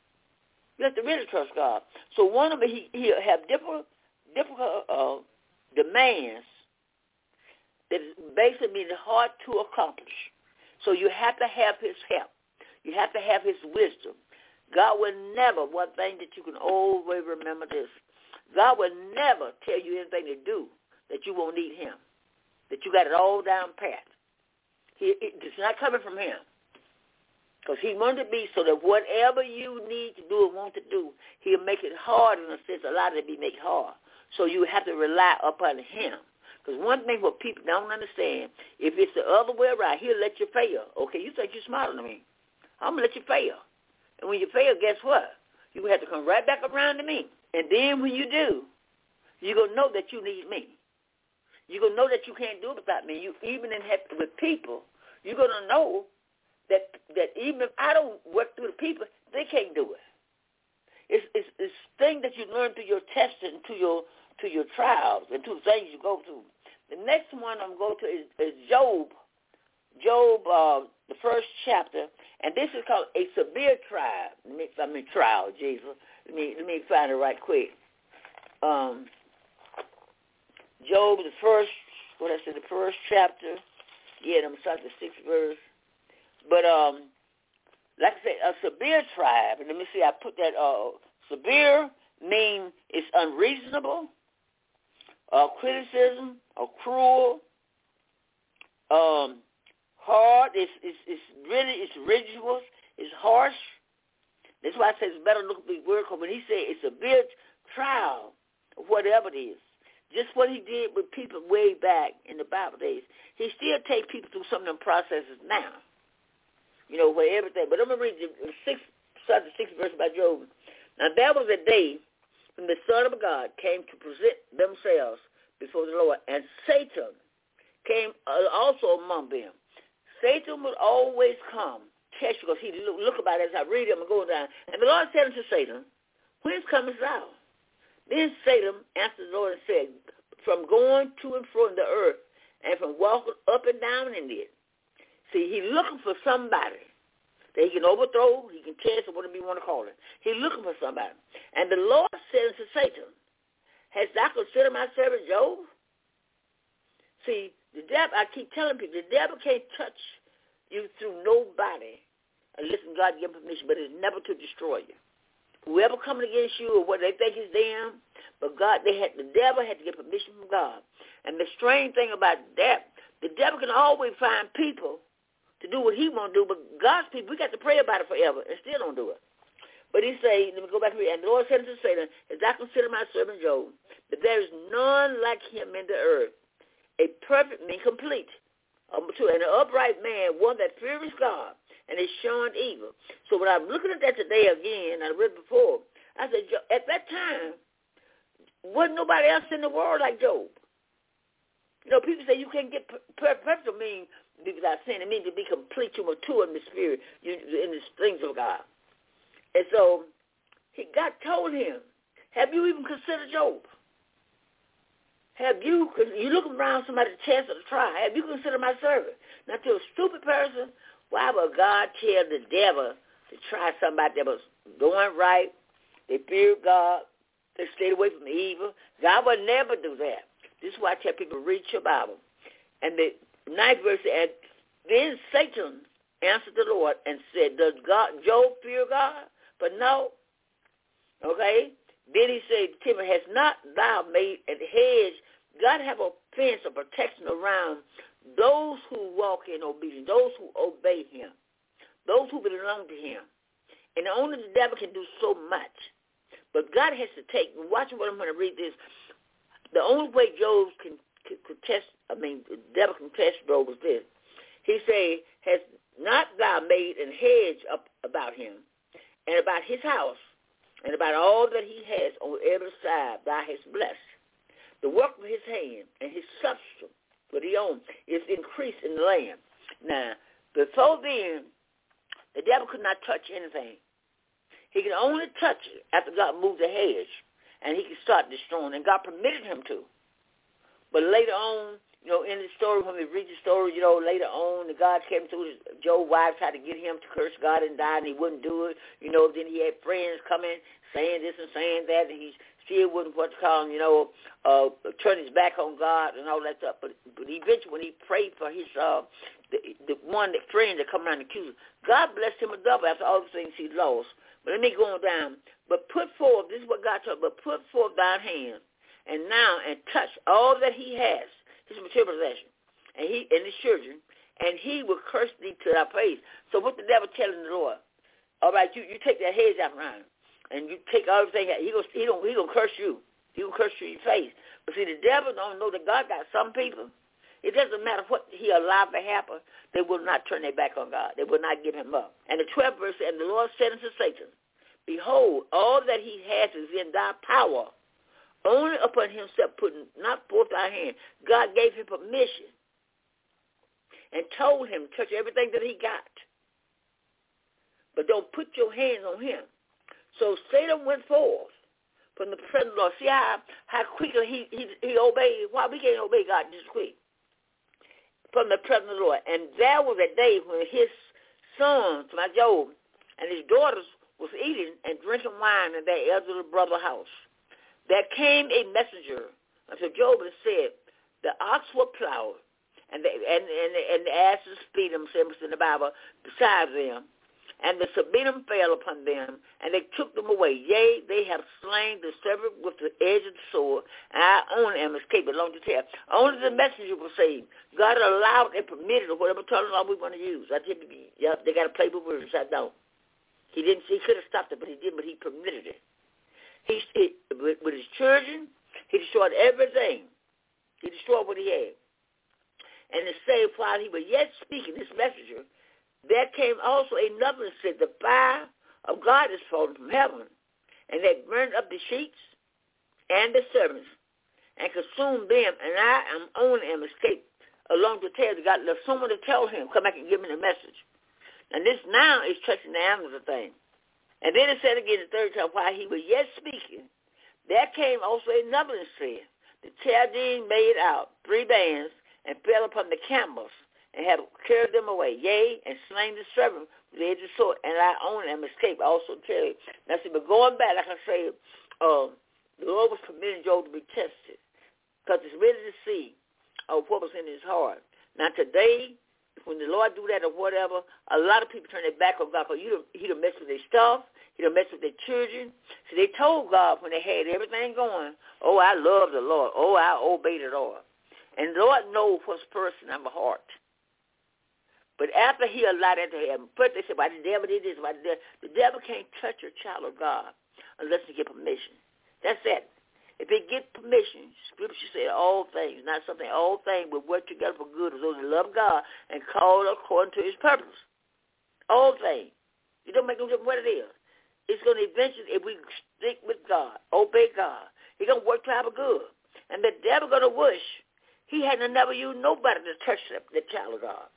You have to really trust God. So one of them, he, he'll have different, different uh, demands that is basically hard to accomplish. So you have to have his help. You have to have his wisdom. God will never, one thing that you can always remember this, God will never tell you anything to do that you won't need him, that you got it all down pat. He, it, it's not coming from him. Because he wanted to be so that whatever you need to do and want to do, he'll make it hard in a sense. A lot of it be made hard. So you have to rely upon him. Because one thing what people don't understand, if it's the other way around, he'll let you fail. Okay, you think you're smarter than me. I'm going to let you fail. And when you fail, guess what? You have to come right back around to me. And then when you do, you're going to know that you need me. You're going to know that you can't do it without me. You, even in with people, you're going to know that that even if I don't work through the people, they can't do it. It's it's it's thing that you learn through your testing, to your to your trials, and to the things you go through. The next one I'm going to is, is Job. Job, uh, the first chapter, and this is called a severe trial. Let me, I mean trial, Jesus. Let me let me find it right quick. Um, Job, the first, what I said, the first chapter. Yeah, I'm starting the sixth verse. But um, like I said, a severe tribe. And let me see, I put that. Uh, severe mean it's unreasonable, uh, criticism, or cruel. Um, hard. It's it's it's really it's rigorous. It's harsh. That's why I say it's better to look at the word. Because when he said it's a severe trial, whatever it is. Just what he did with people way back in the Bible days. He still takes people through some of them processes now. You know, where everything. But I'm going to read the sixth, start the sixth verse about Job. Now, there was a day when the Son of God came to present themselves before the Lord, and Satan came also among them. Satan would always come, test you, because he look, look about it as I read it, I'm going to go down. And the Lord said unto Satan, whence comest thou? Then Satan answered the Lord and said, from going to and fro in the earth, and from walking up and down in it. See, he's looking for somebody that he can overthrow, he can test, or whatever you want to call it. He's looking for somebody. And the Lord said unto Satan, hast thou considered my servant Job? See, the devil, I keep telling people, the devil can't touch you through nobody unless God give him permission, but it's never to destroy you. Whoever coming against you or what they think is them, but God, they had the devil had to get permission from God. And the strange thing about that, the devil can always find people to do what he want to do, but God's people, we got to pray about it forever and still don't do it. But he say, let me go back to it. And the Lord said unto Satan, as I consider my servant Job, that there is none like him in the earth, a perfect man, complete, um, to an upright man, one that fears God and is shunned evil. So when I'm looking at that today again, I read before, I said, at that time, wasn't nobody else in the world like Job. You know, people say you can't get perfect. I mean, without saying it means to be complete, to mature in the spirit, you, in the things of God. And so he, God told him, have you even considered Job? Have you, you looking around somebody to test or to try, have you considered my servant? Now, to a stupid person, why would God tell the devil to try somebody that was doing right? They feared God. They stayed away from evil. God would never do that. This is why I tell people, read your Bible. And the ninth verse said, then Satan answered the Lord and said, does God, Job fear God? But no. Okay? Then he said, Timothy, has not thou made a hedge? God have a fence of protection around those who walk in obedience, those who obey him, those who belong to him. And only the devil can do so much. But God has to take, watch what I'm going to read this. The only way Job can, can, can test, I mean, the devil can test Job is this. He say, has not thou made an hedge up about him and about his house and about all that he has on every side thou hast blessed. The work of his hand and his substance, what he owns, is increased in the land. Now, before then, the devil could not touch anything. He could only touch it after God moved the hedge, and he could start destroying, and God permitted him to. But later on, you know, in the story, when we read the story, you know, later on, the God came through, Job's wife tried to get him to curse God and die, and he wouldn't do it. You know, then he had friends coming saying this and saying that, and he still wouldn't what's called, you know, uh, turn his back on God and all that stuff. But, but eventually when he prayed for his, uh, the, the one that friend that come around and accuse him, God blessed him a double after all the things he lost. But let me go on down. But put forth, this is what God told, but put forth thine hand, and now, and touch all that he has, his material possession, and he and his children, and he will curse thee to thy face. So what the devil telling the Lord? All right, you, you take that hedge out around him, and you take everything out. He gonna he don't he gonna curse you. He gonna curse you in your face. But see, the devil don't know that God got some people. It doesn't matter what he allowed to happen. They will not turn their back on God. They will not give him up. And the twelfth verse, and the Lord said unto Satan, behold, all that he has is in thy power. Only upon himself putting not forth thy hand. God gave him permission and told him to touch everything that he got. But don't put your hands on him. So Satan went forth from the presence of the Lord. See how, how quickly he, he, he obeyed. Why we can't obey God this quick? From the presence of the Lord. And there was a day when his sons, my Job, and his daughters was eating and drinking wine in their elderly brother's house. There came a messenger unto Job and said, the ox were plowed, and the, and, and, and the asses feed them, says in the Bible, besides them. And the Sabenim fell upon them, and they took them away. Yea, they have slain the servant with the edge of the sword, and I only am escaped along to tell. Only the messenger was saved. God allowed and permitted or whatever terminology we want to use. I think yeah, they got to play with words. I don't. He didn't. He could have stopped it, but he didn't. But he permitted it. He, he with, with his children, he destroyed everything. He destroyed what he had. And it said, while he was yet speaking, this messenger, there came also another and said, the fire of God is fallen from heaven, and they burned up the sheets and the servants and consumed them, and I am only am escaped along to tell God. There's someone to tell him, come back and give me the message. And this now is touching the animals of thing. And then it said again the third time, while he was yet speaking, there came also another and said, the Chaldean made out three bands and fell upon the camels, and have carried them away, yea, and slain the servant with the edge of the sword, and I only am escaped. Also tell you. Now see, but going back, like I say, uh, the Lord was permitting Job to be tested, because it's ready to see uh, what was in his heart. Now today, when the Lord do that or whatever, a lot of people turn their back on God, because he done messed with their stuff, he done messed with their children. So they told God when they had everything going, oh, I love the Lord. Oh, I obey the Lord. And the Lord knows what's first in our heart. But after he allowed that to happen, first they said, why the devil did this, why the devil, the devil can't touch a child of God unless he get permission. That's it. If he get permission, Scripture said all things, not something, all things will work together for good of those who love God and call according to his purpose. All things. It don't make no difference what it is. It's going to eventually, if we stick with God, obey God, he's going to work to our good. And the devil going to wish he hadn't never used nobody to touch the, the child of God.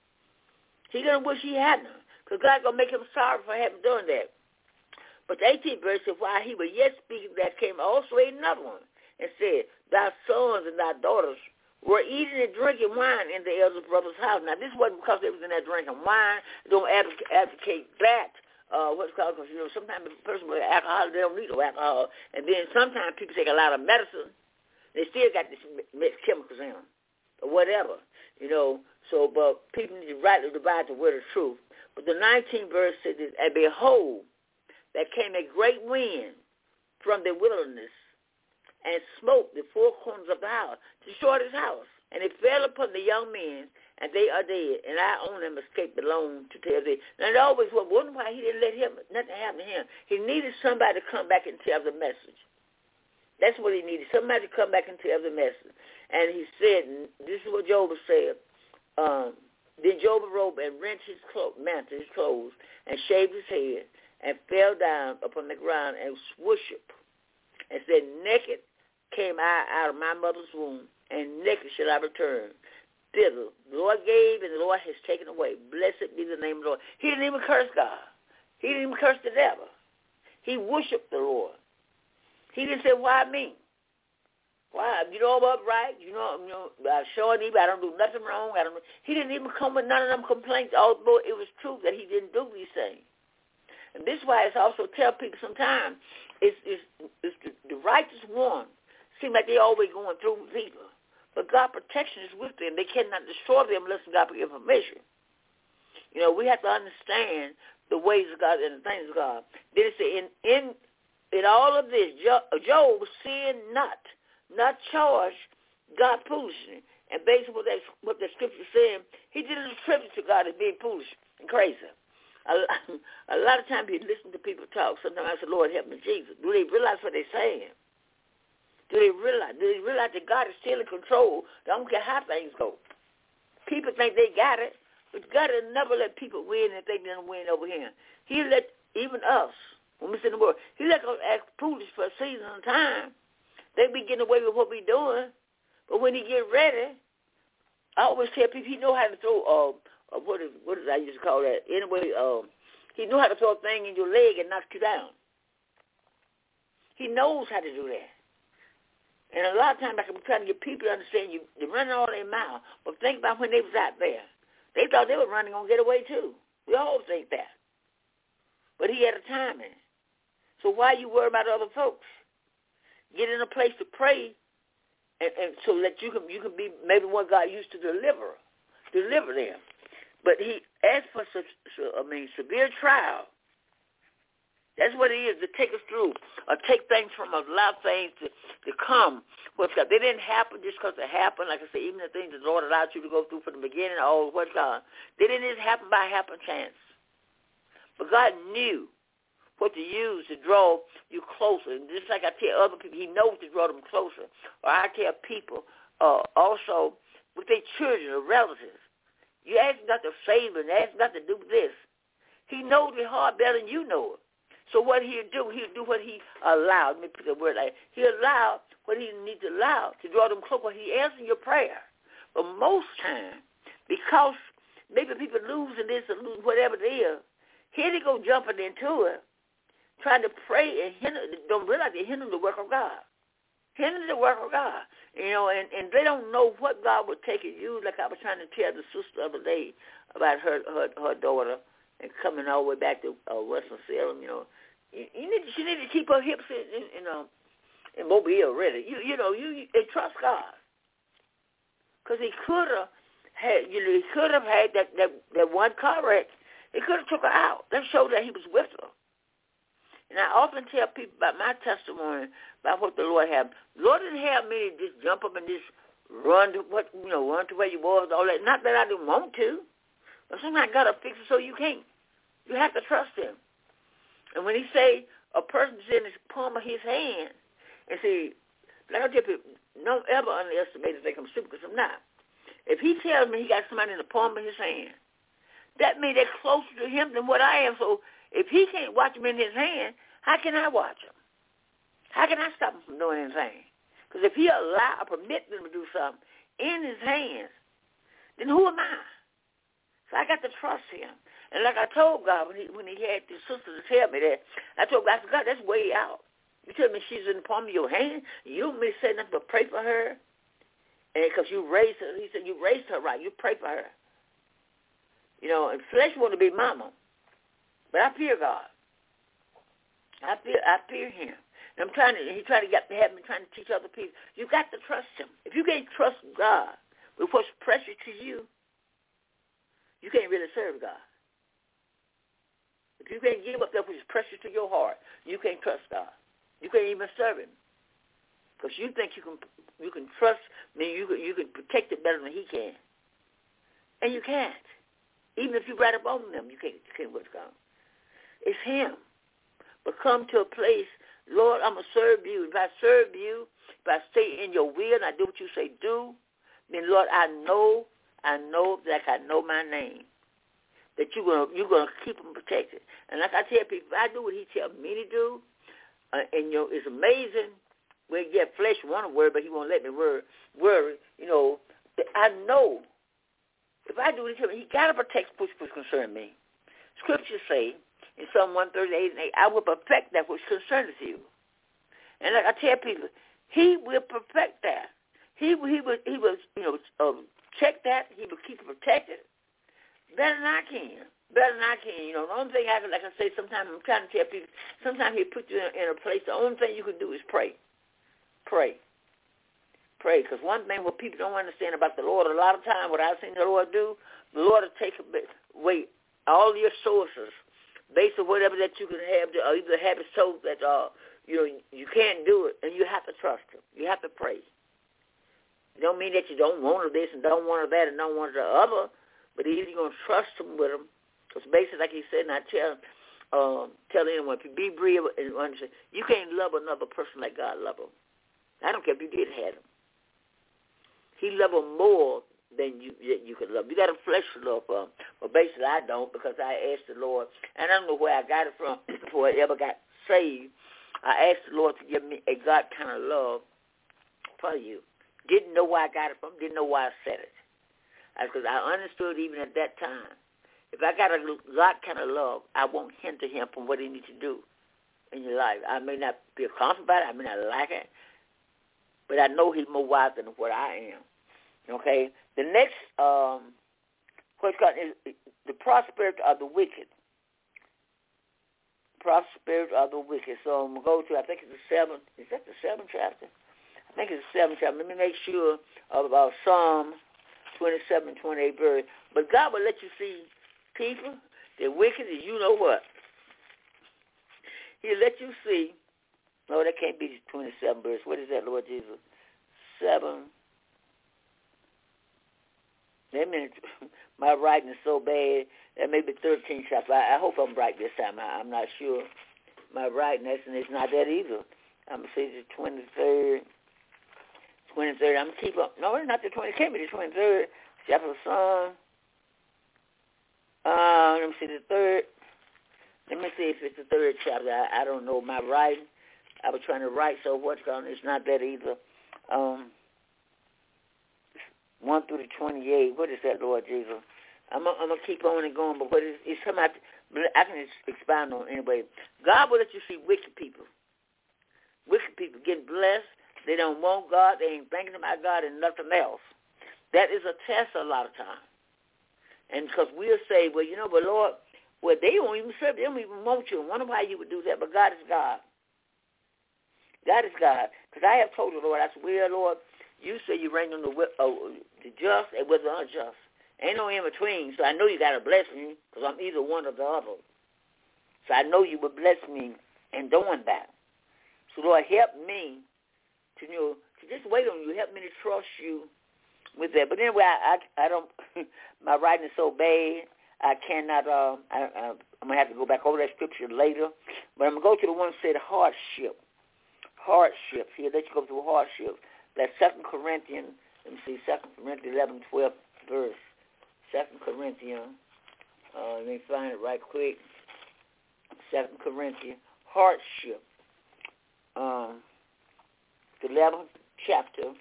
He going to wish he hadn't, because God's going to make him sorry for having done that. But the eighteenth verse said, while he was yet speaking, there came also another one and said, thy sons and thy daughters were eating and drinking wine in the elder brother's house. Now, this wasn't because they was in there drinking wine. Don't advocate that. Uh, what's called, because, you know, sometimes a person with alcohol, they don't need no alcohol. And then sometimes people take a lot of medicine. They still got this chemicals in them or whatever, you know. So, but people need to rightly divide the word of truth. But the nineteenth verse said this, and behold, there came a great wind from the wilderness and smote the four corners of the house, destroyed his house. And it fell upon the young men, and they are dead. And I only am escaped alone to tell thee. Now, they always were wondering why he didn't let him, nothing happen to him. He needed somebody to come back and tell the message. That's what he needed, somebody to come back and tell the message. And he said, this is what Job said, Um, then Job arose and rent his clo- mantle, his clothes, and shaved his head, and fell down upon the ground and worshiped, and said, naked came I out of my mother's womb, and naked shall I return thither. The Lord gave, and the Lord has taken away. Blessed be the name of the Lord. He didn't even curse God. He didn't even curse the devil. He worshiped the Lord. He didn't say, why me? Why? You know I'm upright. You know, you know I'm showing him I don't do nothing wrong. I don't. He didn't even come with none of them complaints, although it was true that he didn't do these things. And this is why it's also tell people sometimes it's, it's, it's the, the righteous one seem like they always going through people. But God's protection is with them. They cannot destroy them unless God give permission. You know, we have to understand the ways of God and the things of God. Then it say, in, in, in all of this, Job sinned not, not charged God foolishly. And based on what that, what the scripture is saying, he didn't attribute to God as being foolish and crazy. A, a lot of times you listen to people talk. Sometimes I say, Lord, help me, Jesus. Do they realize what they're saying? Do they realize? Do they realize that God is still in control? They don't care how things go. People think they got it, but God will never let people win and think they're going to win over him. He let even us, when we sit in the world, he let us act foolish for a season of time. They be getting away with what we're doing. But when he get ready, I always tell people he know how to throw, uh, uh, what is what is I used to call that? Anyway, um, he know how to throw a thing in your leg and knock you down. He knows how to do that. And a lot of times I can be trying to get people to understand you, they're running all their mouth. But think about when they was out there. They thought they were running on get away too. We all think that. But he had a timing. So why you worry about other folks? Get in a place to pray and, and so that you can you can be maybe what God used to deliver, deliver them. But he asked for so, so, I mean severe trial. That's what it is, to take us through, or take things from us, allow things to, to come. What's God? They didn't happen just because they happened. Like I said, even the things the Lord allowed you to go through from the beginning, oh, what's God? They didn't just happen by happen chance. But God knew what to use to draw you closer. And just like I tell other people, he knows to draw them closer. Or I tell people uh, also with their children or relatives, you ask God to save them, ask God to do this. He knows your heart better than you know it. So what he'll do, he'll do what he allowed. Let me put the word like he allowed what he needs to allow to draw them closer. He answers your prayer. But most time, because maybe people losing this or lose whatever it is, here they go jumping into it, trying to pray and hinder, don't realize they hinder the work of God. Hinder the work of God. You know, and, and they don't know what God would take and use. Like I was trying to tell the sister the other day about her her, her daughter and coming all the way back to uh, Western Salem, you know. You, you need, she need to keep her hips in, in, in, uh, in Mobile, really. You you know, you, you and trust God. Because he could have had, you know, he could have had that, that, that one car wreck. He could have took her out. That showed that he was with her. And I often tell people about my testimony, about what the Lord had. The Lord didn't have me just jump up and just run to what, you know, run to where you was, all that. Not that I didn't want to. But sometimes God will fix it so you can't. You have to trust him. And when he say a person's in the palm of his hand, and see, like I tell people, don't ever underestimate and think I'm stupid, because I'm not. If he tells me he got somebody in the palm of his hand, that means they're closer to him than what I am. So if he can't watch him in his hand, how can I watch him? How can I stop him from doing anything? Because if he allow, permit them to do something in his hands, then who am I? So I got to trust him. And like I told God when he when he had the sister to tell me that, I told God, I said, God, that's way out. You tell me she's in the palm of your hand, you don't mean to say nothing but pray for her. And because you raised her, he said, you raised her right, you pray for her. You know, and flesh want to be mama. But I fear God. I fear I fear him. And I'm trying to, he tried to get to have me trying to teach other people. You got to trust him. If you can't trust God with what's precious to you, you can't really serve God. If you can't give up that which is precious to your heart, you can't trust God. You can't even serve him. Because you think you can you can trust me, you can, you can protect it better than he can. And you can't. Even if you right up on them, you can't, you can't what's God. It's him. But come to a place, Lord, I'm going to serve you. If I serve you, if I stay in your will and I do what you say do, then, Lord, I know, I know that I know my name. That you're gonna you're gonna keep them protected. And like I tell people, if I do what he tells me to do, uh, and you know, it's amazing. Well, yeah, flesh want to worry, but he won't let me worry. Worry, you know. I know if I do what he tells me, he gotta protect which which concern me. Scriptures say in Psalm one thirty-eight and eight, I will perfect that which concerns you. And like I tell people, he will perfect that. He he will he will you know uh, check that. He will keep it protected better than I can. better than I can. You know, the only thing I can, like I say, sometimes I'm trying to tell people, sometimes he put you in, in a place, the only thing you can do is pray. Pray. Pray. Because one thing what people don't understand about the Lord, a lot of times what I've seen the Lord do, the Lord will take away all your sources based on whatever that you can have, or either have it so that, uh, you know, you can't do it, and you have to trust him. You have to pray. It don't mean that you don't want this and don't want that and don't want the other, but either you're going to trust him with him. Because basically, like he said, and I tell, um, tell anyone, if you be real and understand, you can't love another person like God love him. I don't care if you did have him. He love him more than you you could love. You got a flesh love for him. But basically, I don't, because I asked the Lord, and I don't know where I got it from before I ever got saved. I asked the Lord to give me a God kind of love for you. Didn't know where I got it from. Didn't know why I said it. Because I understood even at that time, if I got a God kind of love, I won't hinder him from what he needs to do in your life. I may not be comfortable about it. I may not like it. But I know he's more wise than what I am. Okay? The next um, question is the prosperity of the wicked. Prosperity of the wicked. So I'm going to go to, I think it's the seventh. Is that the seventh chapter? I think it's the seventh chapter. Let me make sure of about Psalm twenty-seven, twenty-eight verse. But God will let you see people, they're wicked as you know what. He'll let you see. No, that can't be twenty-seven verse. What is that, Lord Jesus? Seven. That minute, my writing is so bad. That may be thirteen chapter. I, I hope I'm right this time. I, I'm not sure. My writing, that's, and it's not that either. I'm going to say the twenty-third. twenty-third. I'm going to keep up. No, it's not the twenty. It can't be the twenty-third. Chapter of Psalm. Uh, let me see the third. Let me see if it's the third chapter. I, I don't know my writing. I was trying to write, so what's going on? It's not that either. Um, one through the twenty-eight. What is that, Lord Jesus? I'm going to keep on and going, but what is it's something I, I can expound on anyway. God will let you see wicked people. Wicked people getting blessed. They don't want God. They ain't thinking about God and nothing else. That is a test a lot of times. And because we'll say, well, you know, but Lord, well, they don't even serve. They don't even want you. I wonder why you would do that, but God is God. God is God. Because I have told the Lord, I said, well, Lord, you say you reign on the, uh, the just and with the unjust. Ain't no in between, so I know you got to bless me because I'm either one or the other. So I know you would bless me in doing that. So, Lord, help me to, you know, to just wait on you. Help me to trust you with that. But anyway, I, I, I don't, my writing is so bad, I cannot, uh, I, I, I'm going to have to go back over that scripture later. But I'm going to go to the one that said hardship. Hardship. Here, let's go to hardship. That's Second Corinthians, let me see, Second Corinthians eleven, twelve verse. Second Corinthians, uh, let me find it right quick. Second Corinthians, hardship. Um, the eleventh chapter.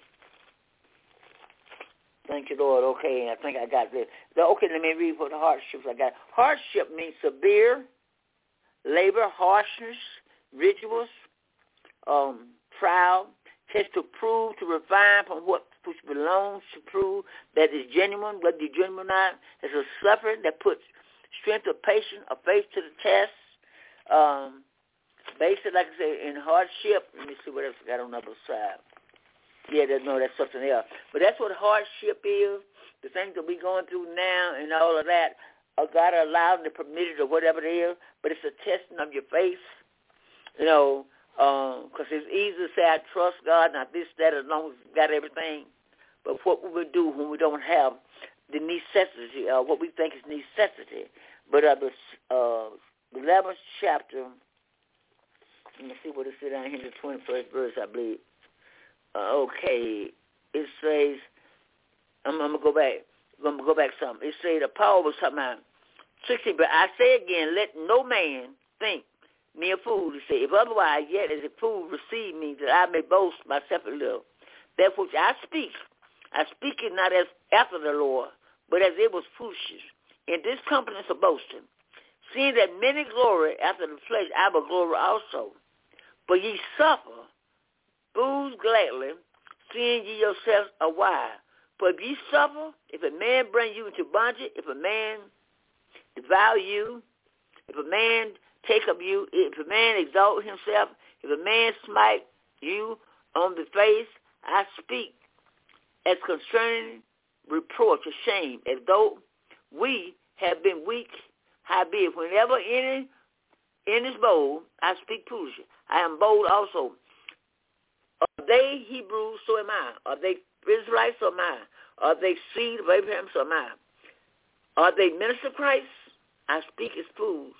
Thank you, Lord. Okay, I think I got this. Okay, let me read what the hardships I got. Hardship means severe labor, harshness, rituals, um, trial, test to prove, to refine from what which belongs, to prove that is genuine, whether you're genuine or not. It's a suffering that puts strength of patience, of faith to the test. Um, basically, like I say, in hardship, let me see what else I got on the other side. Yeah, that, no, that's something else. But that's what hardship is, the things that we're going through now and all of that. Uh, God allowed and permitted or whatever it is, but it's a testing of your faith, you know, because um, it's easy to say, I trust God, not this, that, as long as we've got everything. But what we would do when we don't have the necessity, uh, what we think is necessity. But uh, the uh, eleventh chapter, let me see what it said down here in the twenty-first verse, I believe. Uh, okay, it says, I'm, I'm going to go back. I'm going to go back some. It says, Paul was talking about sixteen, but I say again, let no man think me a fool. He said, if otherwise, yet as a fool receive me, that I may boast myself a little. That which I speak, I speak it not as after the Lord, but as it was foolishness. In this confidence of boasting, seeing that many glory after the flesh, I will glory also. But ye suffer, booze gladly, seeing ye yourselves a while. For if ye suffer, if a man bring you into bondage, if a man devour you, if a man take up you, if a man exalt himself, if a man smite you on the face, I speak as concerning reproach or shame, as though we have been weak. Howbeit, whenever any in is bold, I speak foolishly. I am bold also. Are they Hebrews, so am I. Are they Israelites, so am I. Are they seed of Abraham, so am I. Are they ministers of Christ? I speak as fools.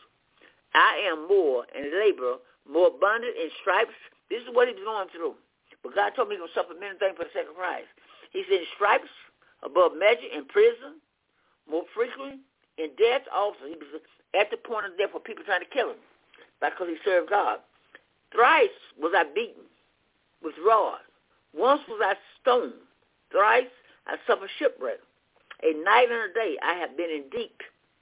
I am more in labor, more abundant in stripes. This is what he's going through. But God told me he's going to suffer many things for the sake of Christ. He's in stripes, above measure, in prison, more frequently, in death also. He was at the point of death for people trying to kill him because he served God. Thrice was I beaten with rods. Once was I stoned. Thrice I suffered shipwreck. A night and a day I have been in deep,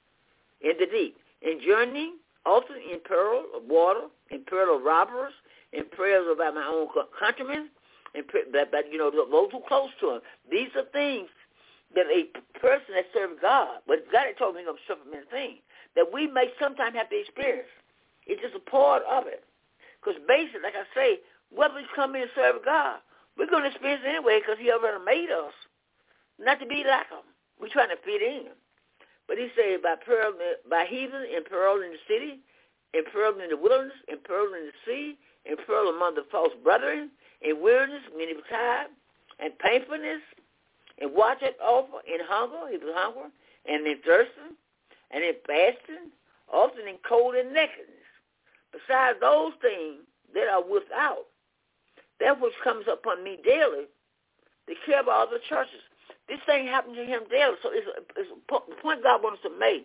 in the deep, in journeying, often in peril of water, in peril of robbers, in prayers about my own countrymen, and but, but you know those who close to him. These are things that a person that serves God, but God had told me he's going to suffer many things that we may sometimes have to experience. It's just a part of it, because basically, like I say, whether we come in and serve God, we're going to experience it anyway because he already made us not to be like him. We're trying to fit in. But he said, by peril, by heathen, in peril in the city, in peril in the wilderness, in peril in the sea, in peril among the false brethren, in weariness, many were tired, and painfulness, and watch it offer, in hunger, he was hungry, and in thirsting, and in fasting, often in cold and nakedness. Besides those things that are without, that which comes upon me daily, to care about other churches. This thing happened to him daily, so it's a, it's a point God wants to make.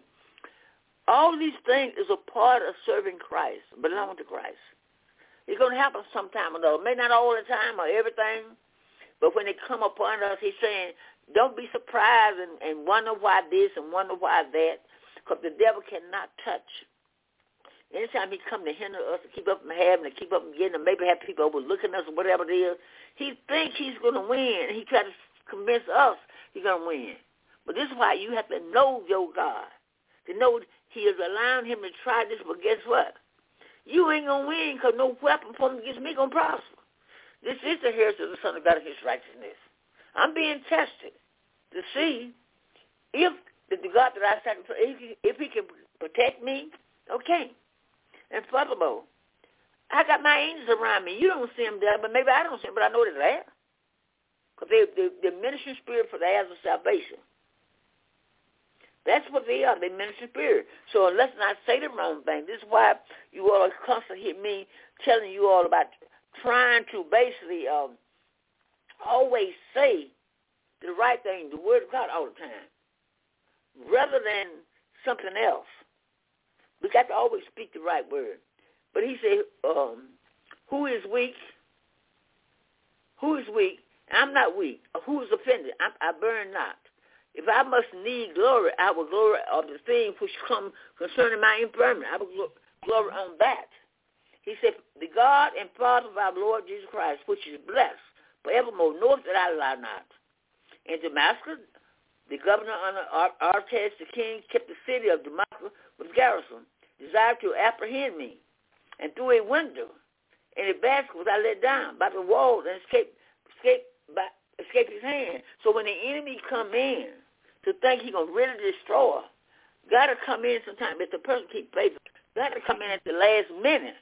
All these things is a part of serving Christ, belonging to Christ. It's going to happen sometime or another. Maybe not all the time or everything, but when they come upon us, he's saying, don't be surprised and, and wonder why this and wonder why that, because the devil cannot touch. Anytime he come to hinder us, to keep up from having, to keep up from getting, or maybe have people overlooking us or whatever it is, he thinks he's going to win, and he tries to convince us he's going to win. But this is why you have to know your God, to know he is allowing him to try this, but guess what? You ain't going to win because no weapon formed against me going to prosper. This is the heritage of the Son of God and his righteousness. I'm being tested to see if the God that I sacrifice, if he, if he can protect me, okay. And furthermore, I got my angels around me. You don't see them there, but maybe I don't see them, but I know they're there. Because they, they, they're ministering spirit for the heirs of salvation. That's what they are. They minister spirit. So let's not say the wrong thing. This is why you all constantly hear me telling you all about trying to basically um, always say the right thing, the word of God all the time, rather than something else. We got to always speak the right word. But he said, um, who is weak? Who is weak? I'm not weak. Who is offended? I, I burn not. If I must need glory, I will glory of the things which come concerning my infirmity. I will glory on that. He said, the God and Father of our Lord Jesus Christ, which is blessed forevermore, knoweth that I lie not. In Damascus, the governor under Artaxerxes the king kept the city of Damascus with garrison, desired to apprehend me. And through a window in a basket was I let down by the walls and escaped, escaped, by, escaped his hand. So when the enemy come in to think he's going to really destroy, got to come in sometime. If the person keep faithful, got to come in at the last minute.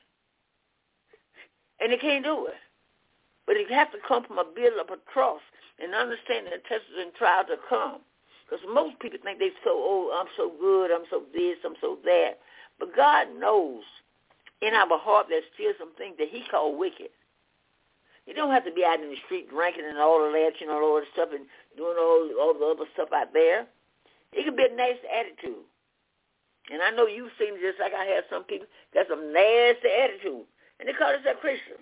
And they can't do it. But it has to come from a build of a trust and understanding that tests and trials to come. Because most people think they're so, oh, I'm so good, I'm so this, I'm so that. But God knows in our heart there's still some things that he called wicked. You don't have to be out in the street drinking and all of that, you know, all the stuff and doing all, all the other stuff out there. It can be a nasty attitude. And I know you've seen it just like I have some people got some nasty attitude. And they call themselves Christian.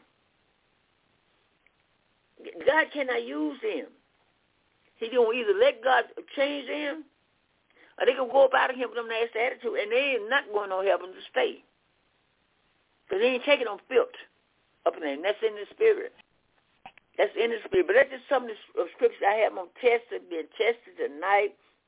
God cannot use them. He going to either let God change them, or they can go about him with them nasty attitude, and they ain't not going to heaven to stay. Because they ain't taking on filth up in there, and that's in the spirit. That's in the spirit. But that's just some of the scriptures I have on tested, being tested tonight.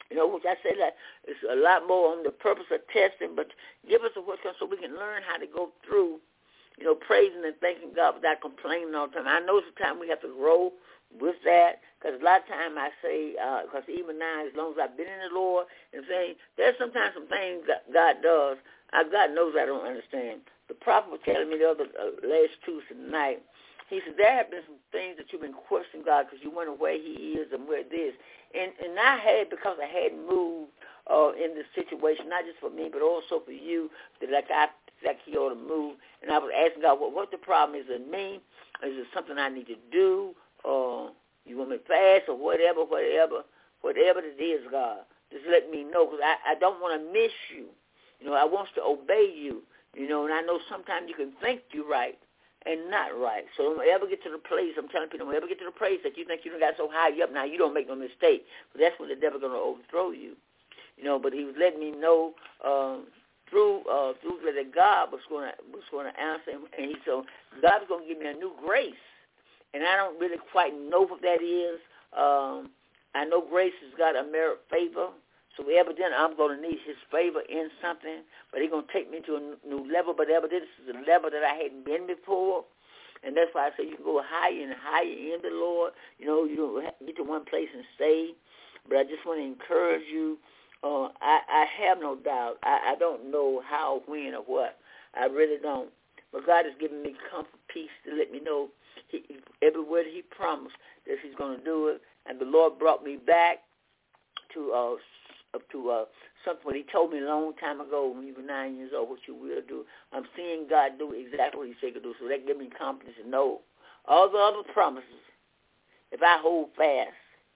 You know, which I say that it's a lot more on the purpose of testing, but give us a word so we can learn how to go through, you know, praising and thanking God without complaining all the time. I know sometimes we have to grow with that, because a lot of time I say, because uh, even now, as long as I've been in the Lord, and saying there's sometimes some things that God does, I, God knows I don't understand. The prophet was telling me the other uh, last Tuesday night, he said, there have been some things that you've been questioning God because you wonder where he is and where this. And and I had, because I hadn't moved uh, in this situation, not just for me, but also for you, that like I like he ought to move. And I was asking God, well, what the problem is in me? Is it something I need to do? Or you want me to fast or whatever, whatever, whatever it is, God. Just let me know, because I, I don't want to miss you. You know, I want to obey you. You know, and I know sometimes you can think you're right and not right. So don't ever get to the place, I'm telling people, don't ever get to the place that you think you done got so high up now you don't make no mistake. But that's when the devil's going to overthrow you. You know, but he was letting me know um, through uh, through that God was going to was going to answer him. And he so God's going to give me a new grace. And I don't really quite know what that is. Um, I know grace has got a merit favor. So evidently I'm going to need his favor in something, but he's going to take me to a new level. But evidently this is a level that I hadn't been before. And that's why I say you can go higher and higher in the Lord. You know, you don't have to get to one place and stay. But I just want to encourage you. Uh, I, I have no doubt. I, I don't know how, when, or what. I really don't. But God has given me comfort, peace to let me know he, every word he promised that he's going to do it. And the Lord brought me back to uh, up to uh, something what he told me a long time ago when you were nine years old, what you will do. I'm seeing God do exactly what he said he could do, so that gives me confidence to know all the other promises, if I hold fast,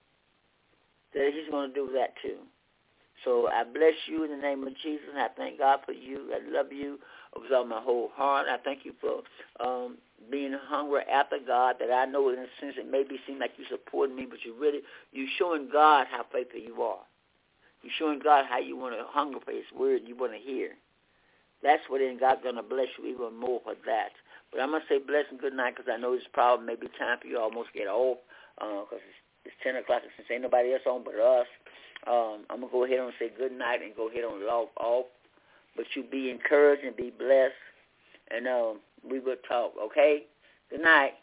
that he's going to do that too. So I bless you in the name of Jesus, and I thank God for you. I love you with all my whole heart. I thank you for um, being hungry after God, that I know in a sense it maybe seem like you're supporting me, but you really, you're showing God how faithful you are. You're showing God how you want to hunger for his word you want to hear. That's what then God's going to bless you even more for that. But I'm going to say bless and good night, because I know it's probably maybe time for you to almost get off, because uh, it's, it's ten o'clock and since ain't nobody else on but us. Um, I'm going to go ahead and say good night and go ahead and log off. But you be encouraged and be blessed, and um, we will talk, okay? Good night.